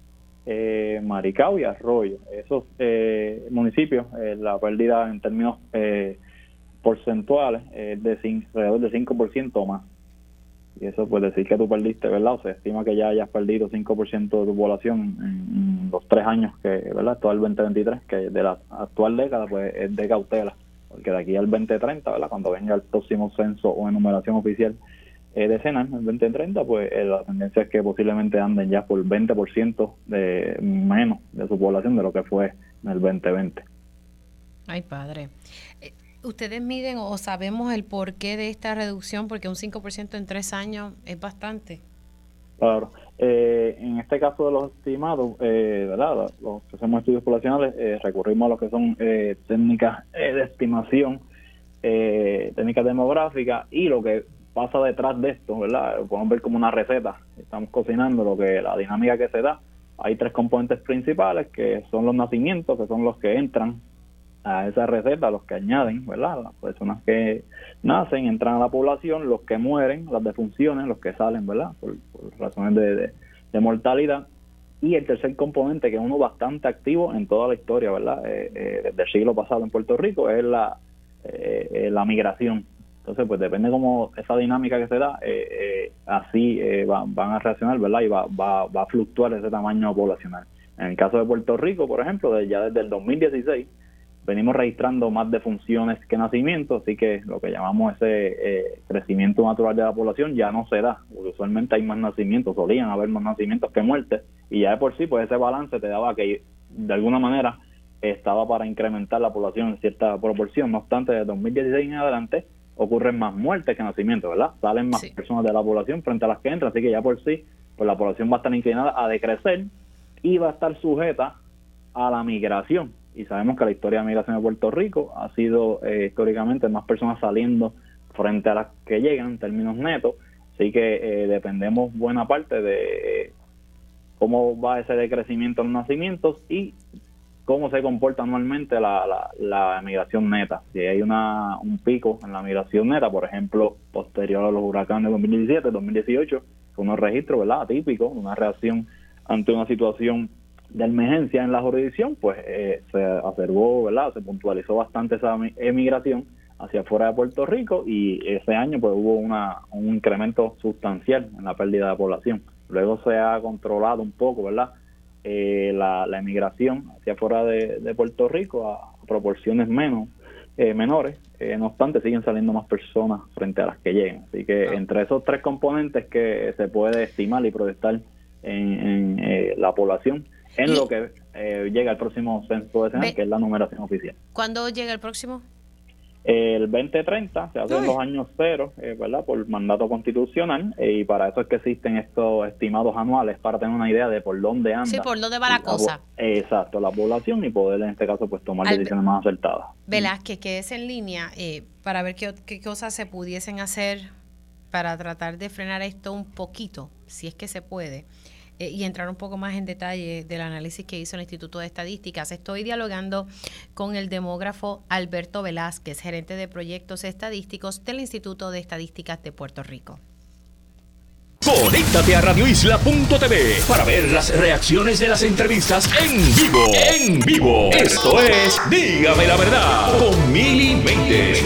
Maricao y Arroyo. Esos municipios, la pérdida en términos porcentuales es de alrededor de 5% o más. Y eso puede decir que tú perdiste, ¿verdad? O se estima que ya hayas perdido 5% de tu población en los 3 años que, ¿verdad? Todo el 2023, que de la actual década, pues es de cautela. Porque de aquí al 2030, ¿verdad? Cuando venga el próximo censo o enumeración oficial decenal, el 2030, pues la tendencia es que posiblemente anden ya por 20% de menos de su población de lo que fue en el 2020. Ay, padre. ¿Ustedes miden o sabemos el porqué de esta reducción? Porque un 5% en 3 años es bastante. Claro. En este caso de los estimados, ¿verdad? Los que hacemos estudios poblacionales, recurrimos a lo que son técnicas de estimación, técnicas demográficas, y lo que pasa detrás de esto, ¿verdad? Podemos ver como una receta. Estamos cocinando la dinámica que se da. Hay 3 componentes principales, que son los nacimientos, que son los que entran a esa receta, los que añaden, ¿verdad? Las personas que nacen, entran a la población, los que mueren, las defunciones, los que salen, ¿verdad? Por razones de mortalidad. Y el tercer componente, que es uno bastante activo en toda la historia, ¿verdad? Desde el siglo pasado en Puerto Rico, es la migración. Entonces, pues depende cómo esa dinámica que se da, así van a reaccionar, ¿verdad? Y va a fluctuar ese tamaño poblacional. En el caso de Puerto Rico, por ejemplo, ya desde el 2016, venimos registrando más defunciones que nacimientos, así que lo que llamamos ese crecimiento natural de la población ya no se da, porque usualmente hay más nacimientos, solían haber más nacimientos que muertes, y ya de por sí, pues ese balance te daba que de alguna manera estaba para incrementar la población en cierta proporción. No obstante, desde 2016 en adelante ocurren más muertes que nacimientos, ¿verdad? Salen más personas de la población frente a las que entran, así que ya por sí, pues la población va a estar inclinada a decrecer y va a estar sujeta a la migración. Y sabemos que la historia de migración de Puerto Rico ha sido históricamente más personas saliendo frente a las que llegan en términos netos, así que dependemos buena parte de cómo va ese decrecimiento en los nacimientos y cómo se comporta anualmente la migración neta. Si hay un pico en la migración neta, por ejemplo, posterior a los huracanes de 2017, 2018, fue unos registros, ¿verdad?, atípicos, una reacción ante una situación de emergencia en la jurisdicción, pues se observó, ¿verdad?, se puntualizó bastante esa emigración hacia afuera de Puerto Rico, y ese año pues hubo un incremento sustancial en la pérdida de población. Luego se ha controlado un poco, ¿verdad?, la emigración hacia afuera de Puerto Rico a proporciones menores, no obstante siguen saliendo más personas frente a las que llegan. Así que entre esos 3 componentes que se puede estimar y proyectar en la población, en lo que llega el próximo censo decenal, que es la numeración oficial. ¿Cuándo llega el próximo? El 2030 se hace en los años cero, ¿verdad?, por mandato constitucional, y para eso es que existen estos estimados anuales, para tener una idea de por dónde anda. Sí, por dónde va la cosa. Exacto, la población, y poder en este caso pues tomar decisiones más acertadas. Velázquez, que es en línea, para ver qué cosas se pudiesen hacer para tratar de frenar esto un poquito, si es que se puede. Y entrar un poco más en detalle del análisis que hizo el Instituto de Estadísticas. Estoy dialogando con el demógrafo Alberto Velázquez, gerente de proyectos estadísticos del Instituto de Estadísticas de Puerto Rico. Conéctate a radioisla.tv para ver las reacciones de las entrevistas en vivo. En vivo. Esto es Dígame la Verdad con Mili Méndez.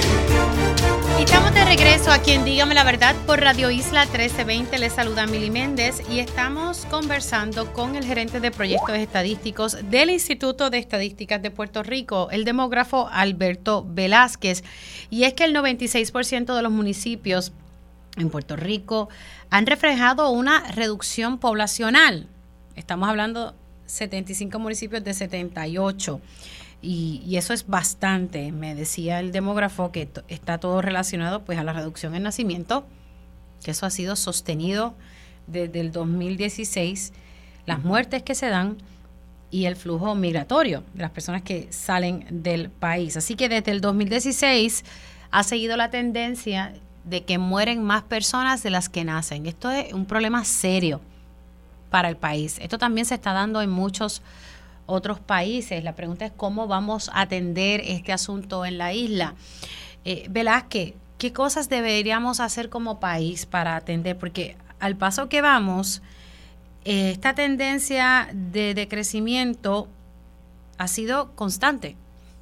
Y estamos de regreso aquí en Dígame la Verdad por Radio Isla 1320. Les saluda Mili Méndez y estamos conversando con el gerente de proyectos estadísticos del Instituto de Estadísticas de Puerto Rico, el demógrafo Alberto Velázquez. Y es que el 96% de los municipios en Puerto Rico han reflejado una reducción poblacional. Estamos hablando 75 municipios de 78. Y eso es bastante. Me decía el demógrafo que está todo relacionado pues a la reducción en nacimiento, que eso ha sido sostenido desde el 2016, las muertes que se dan y el flujo migratorio de las personas que salen del país. Así que desde el 2016 ha seguido la tendencia de que mueren más personas de las que nacen. Esto es un problema serio para el país. Esto también se está dando en muchos otros países. La pregunta es cómo vamos a atender este asunto en la isla. Velázquez, ¿qué cosas deberíamos hacer como país para atender? Porque al paso que vamos, esta tendencia de decrecimiento ha sido constante.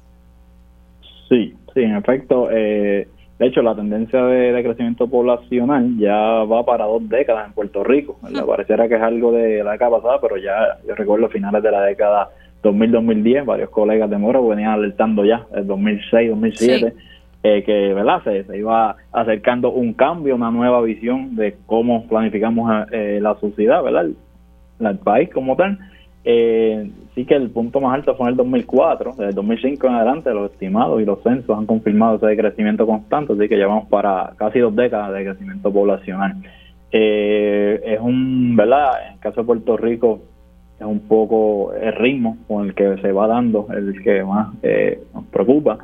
Sí, en efecto. De hecho, la tendencia de crecimiento poblacional ya va para 2 décadas en Puerto Rico. Pareciera que es algo de la década pasada, pero ya yo recuerdo finales de la década 2000-2010, varios colegas demógrafos venían alertando ya, en 2006-2007, que ¿verdad? Se iba acercando un cambio, una nueva visión de cómo planificamos la sociedad, ¿verdad? El país como tal. Sí que el punto más alto fue en el 2004, desde el 2005 en adelante los estimados y los censos han confirmado ese crecimiento constante, así que llevamos para casi 2 décadas de crecimiento poblacional. Es ¿verdad? En el caso de Puerto Rico es un poco el ritmo con el que se va dando el que más nos preocupa.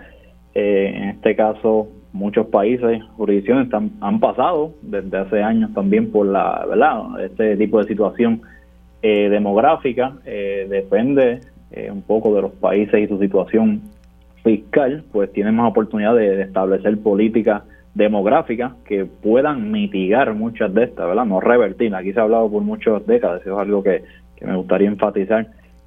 En este caso muchos países, jurisdicciones han pasado desde hace años también por ¿verdad? Este tipo de situación demográfica. Depende un poco de los países y su situación fiscal, pues tienen más oportunidad de establecer políticas demográficas que puedan mitigar muchas de estas, ¿verdad? No revertir. Aquí se ha hablado por muchas décadas, eso es algo que me gustaría enfatizar,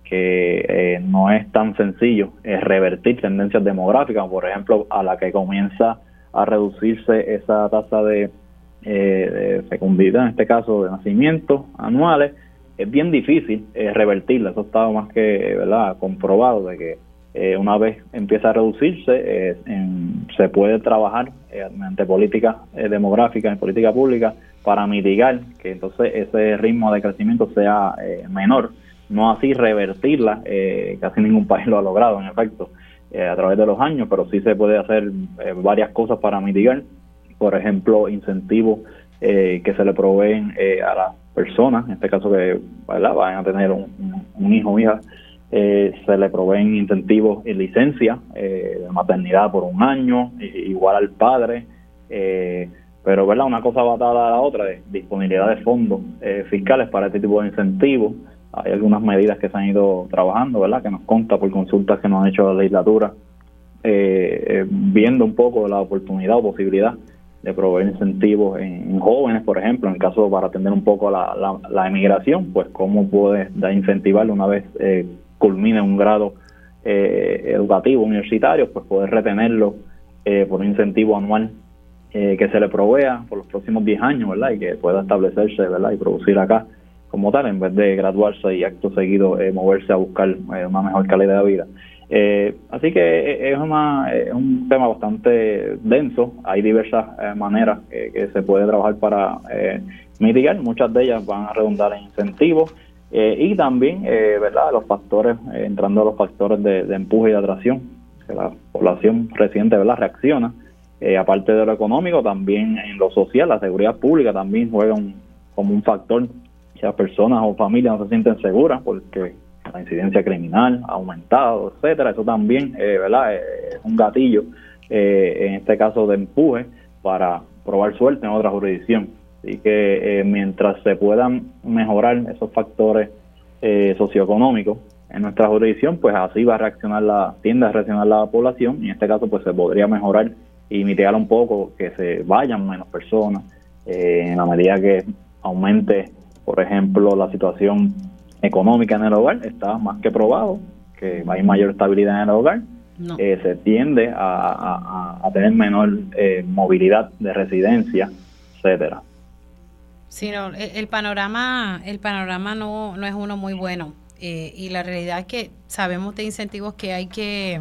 que no es tan sencillo revertir tendencias demográficas, por ejemplo, a la que comienza a reducirse esa tasa de fecundidad, en este caso de nacimientos anuales. Es bien difícil revertirla, eso está más que ¿verdad? Comprobado, de que una vez empieza a reducirse, se puede trabajar mediante políticas demográficas, en política pública, para mitigar que entonces ese ritmo de crecimiento sea menor, no así revertirla. Casi ningún país lo ha logrado, en efecto, a través de los años, pero sí se puede hacer varias cosas para mitigar, por ejemplo, incentivos que se le proveen a las personas, en este caso que ¿verdad? Van a tener un hijo o hija, se le proveen incentivos y licencia de maternidad por 1 año, igual al padre, pero ¿verdad? Una cosa va atada a la otra, de disponibilidad de fondos fiscales para este tipo de incentivos. Hay algunas medidas que se han ido trabajando, ¿verdad? Que nos consta por consultas que nos ha hecho la legislatura, viendo un poco la oportunidad o posibilidad de proveer incentivos en jóvenes, por ejemplo, en caso para atender un poco la emigración, pues cómo puede incentivarlo una vez culmine un grado educativo universitario, pues poder retenerlo por un incentivo anual que se le provea por los próximos 10 años, ¿verdad? Y que pueda establecerse, ¿verdad? Y producir acá como tal, en vez de graduarse y acto seguido moverse a buscar una mejor calidad de vida. Así que es un tema bastante denso. Hay diversas maneras que se puede trabajar para mitigar. Muchas de ellas van a redundar en incentivos y también verdad, los factores, entrando a los factores de empuje y de atracción, que la población residente, ¿verdad? Reacciona. Aparte de lo económico, también en lo social, la seguridad pública también juega como un factor. Que las personas o familias no se sienten seguras porque la incidencia criminal ha aumentado, etcétera. Eso también ¿verdad? Es un gatillo, en este caso de empuje, para probar suerte en otra jurisdicción. Así que mientras se puedan mejorar esos factores socioeconómicos en nuestra jurisdicción, pues así tiende a reaccionar la población, y en este caso pues se podría mejorar y mitigar un poco que se vayan menos personas en la medida que aumente, por ejemplo, la situación económica en el hogar. Está más que probado que hay mayor estabilidad en el hogar. No. Se tiende a tener menor movilidad de residencia, etcétera. Sí, no, el panorama no es uno muy bueno, y la realidad es que sabemos de incentivos que hay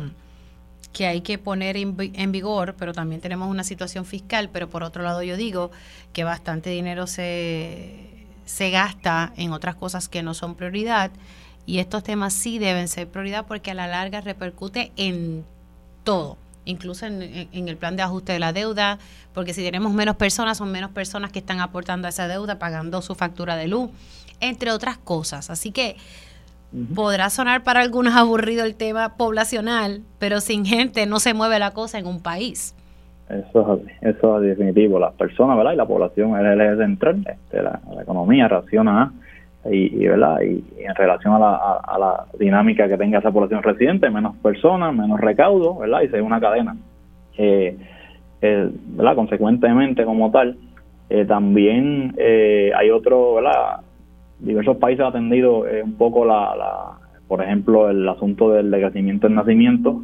que poner en vigor, pero también tenemos una situación fiscal. Pero por otro lado yo digo que bastante dinero se gasta en otras cosas que no son prioridad, y estos temas sí deben ser prioridad porque a la larga repercute en todo, incluso en el plan de ajuste de la deuda, porque si tenemos menos personas, son menos personas que están aportando a esa deuda, pagando su factura de luz, entre otras cosas. Así que podrá sonar para algunos aburrido el tema poblacional, pero sin gente no se mueve la cosa en un país. Eso es definitivo. Las personas, ¿verdad? Y la población es el eje central. La economía reacciona ¿verdad? Y en relación a la dinámica que tenga esa población residente, menos personas, menos recaudo, ¿verdad? Y se ve una cadena. ¿Verdad? Consecuentemente, como tal, también hay otro, ¿verdad? diversos países han atendido un poco por ejemplo, el asunto del decrecimiento del nacimiento,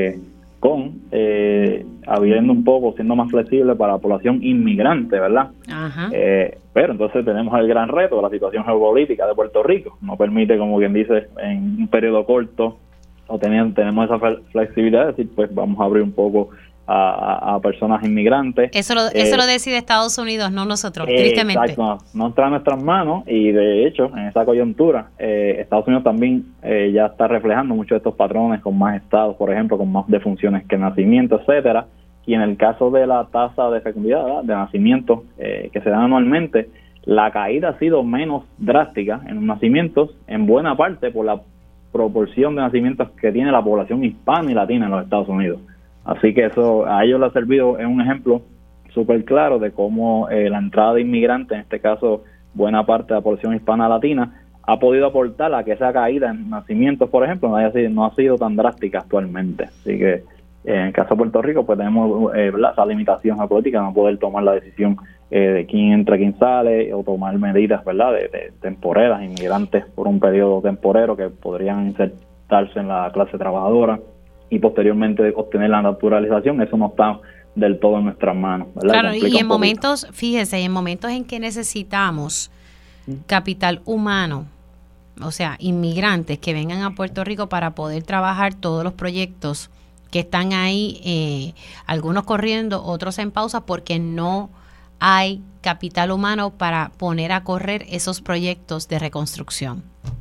habiendo un poco, siendo más flexible para la población inmigrante, ¿verdad? Ajá. Pero entonces tenemos el gran reto de la situación geopolítica de Puerto Rico. No permite, como quien dice, en un periodo corto, tenemos esa flexibilidad de decir, pues vamos a abrir un poco a personas inmigrantes. Eso lo decide Estados Unidos, no nosotros, tristemente. Exacto, no está en nuestras manos, y de hecho, en esa coyuntura, Estados Unidos también ya está reflejando muchos de estos patrones con más estados, por ejemplo, con más defunciones que nacimientos, etcétera. Y en el caso de la tasa de fecundidad, ¿verdad?, de nacimientos que se dan anualmente, la caída ha sido menos drástica en los nacimientos, en buena parte por la proporción de nacimientos que tiene la población hispana y latina en los Estados Unidos. Así que eso a ellos les ha servido, es un ejemplo súper claro de cómo la entrada de inmigrantes, en este caso buena parte de la población hispana latina, ha podido aportar a que esa caída en nacimientos, por ejemplo, no ha sido tan drástica actualmente. Así que en el caso de Puerto Rico, pues tenemos esa limitación geopolítica, no poder tomar la decisión de quién entra, quién sale, o tomar medidas, ¿verdad?, de temporeras, inmigrantes por un periodo temporero que podrían insertarse en la clase trabajadora y posteriormente obtener la naturalización. Eso no está del todo en nuestras manos, ¿verdad? Claro, y en momentos, fíjese, en momentos en que necesitamos capital humano, o sea, inmigrantes que vengan a Puerto Rico para poder trabajar todos los proyectos que están ahí, algunos corriendo, otros en pausa, porque no hay capital humano para poner a correr esos proyectos de reconstrucción.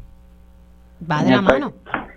Va de la mano.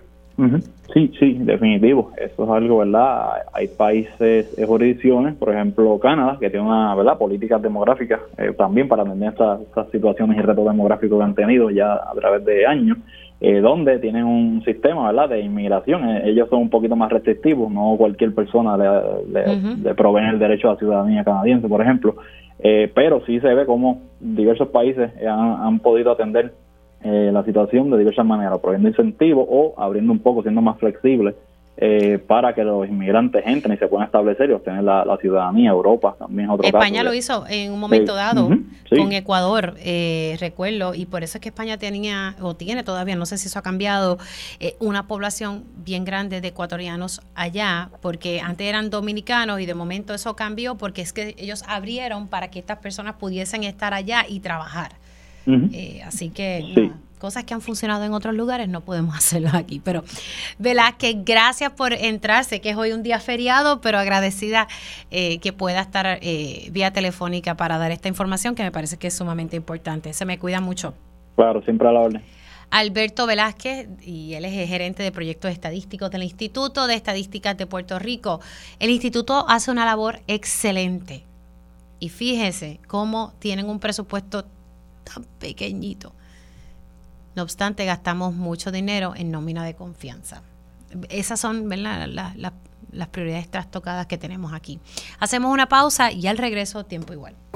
Sí, definitivo. Eso es algo, ¿verdad? Hay países, jurisdicciones, por ejemplo Canadá, que tiene una, ¿verdad?, políticas demográficas también para atender estas situaciones y retos demográficos que han tenido ya a través de años, donde tienen un sistema, ¿verdad?, de inmigración. Ellos son un poquito más restrictivos, no cualquier persona le proveen el derecho a la ciudadanía canadiense, por ejemplo, pero sí se ve como diversos países han podido atender la situación de diversas maneras, proveyendo incentivos o abriendo un poco, siendo más flexibles para que los inmigrantes entren y se puedan establecer y obtener la ciudadanía. Europa también es otro caso. España lo hizo en un momento dado con Ecuador, recuerdo, y por eso es que España tenía, o tiene todavía, no sé si eso ha cambiado, una población bien grande de ecuatorianos allá, porque antes eran dominicanos y de momento eso cambió porque es que ellos abrieron para que estas personas pudiesen estar allá y trabajar. Así que cosas que han funcionado en otros lugares no podemos hacerlo aquí. Pero Velázquez, gracias por entrar. Sé que es hoy un día feriado, pero agradecida que pueda estar vía telefónica para dar esta información que me parece que es sumamente importante. Se me cuida mucho. Claro, siempre a la orden. Alberto Velázquez, y él es el gerente de proyectos estadísticos del Instituto de Estadísticas de Puerto Rico. El instituto hace una labor excelente. Y fíjese cómo tienen un presupuesto tan pequeñito. No obstante, gastamos mucho dinero en nómina de confianza. Esas son, ¿verdad?, las prioridades trastocadas que tenemos aquí. Hacemos una pausa y al regreso, tiempo igual.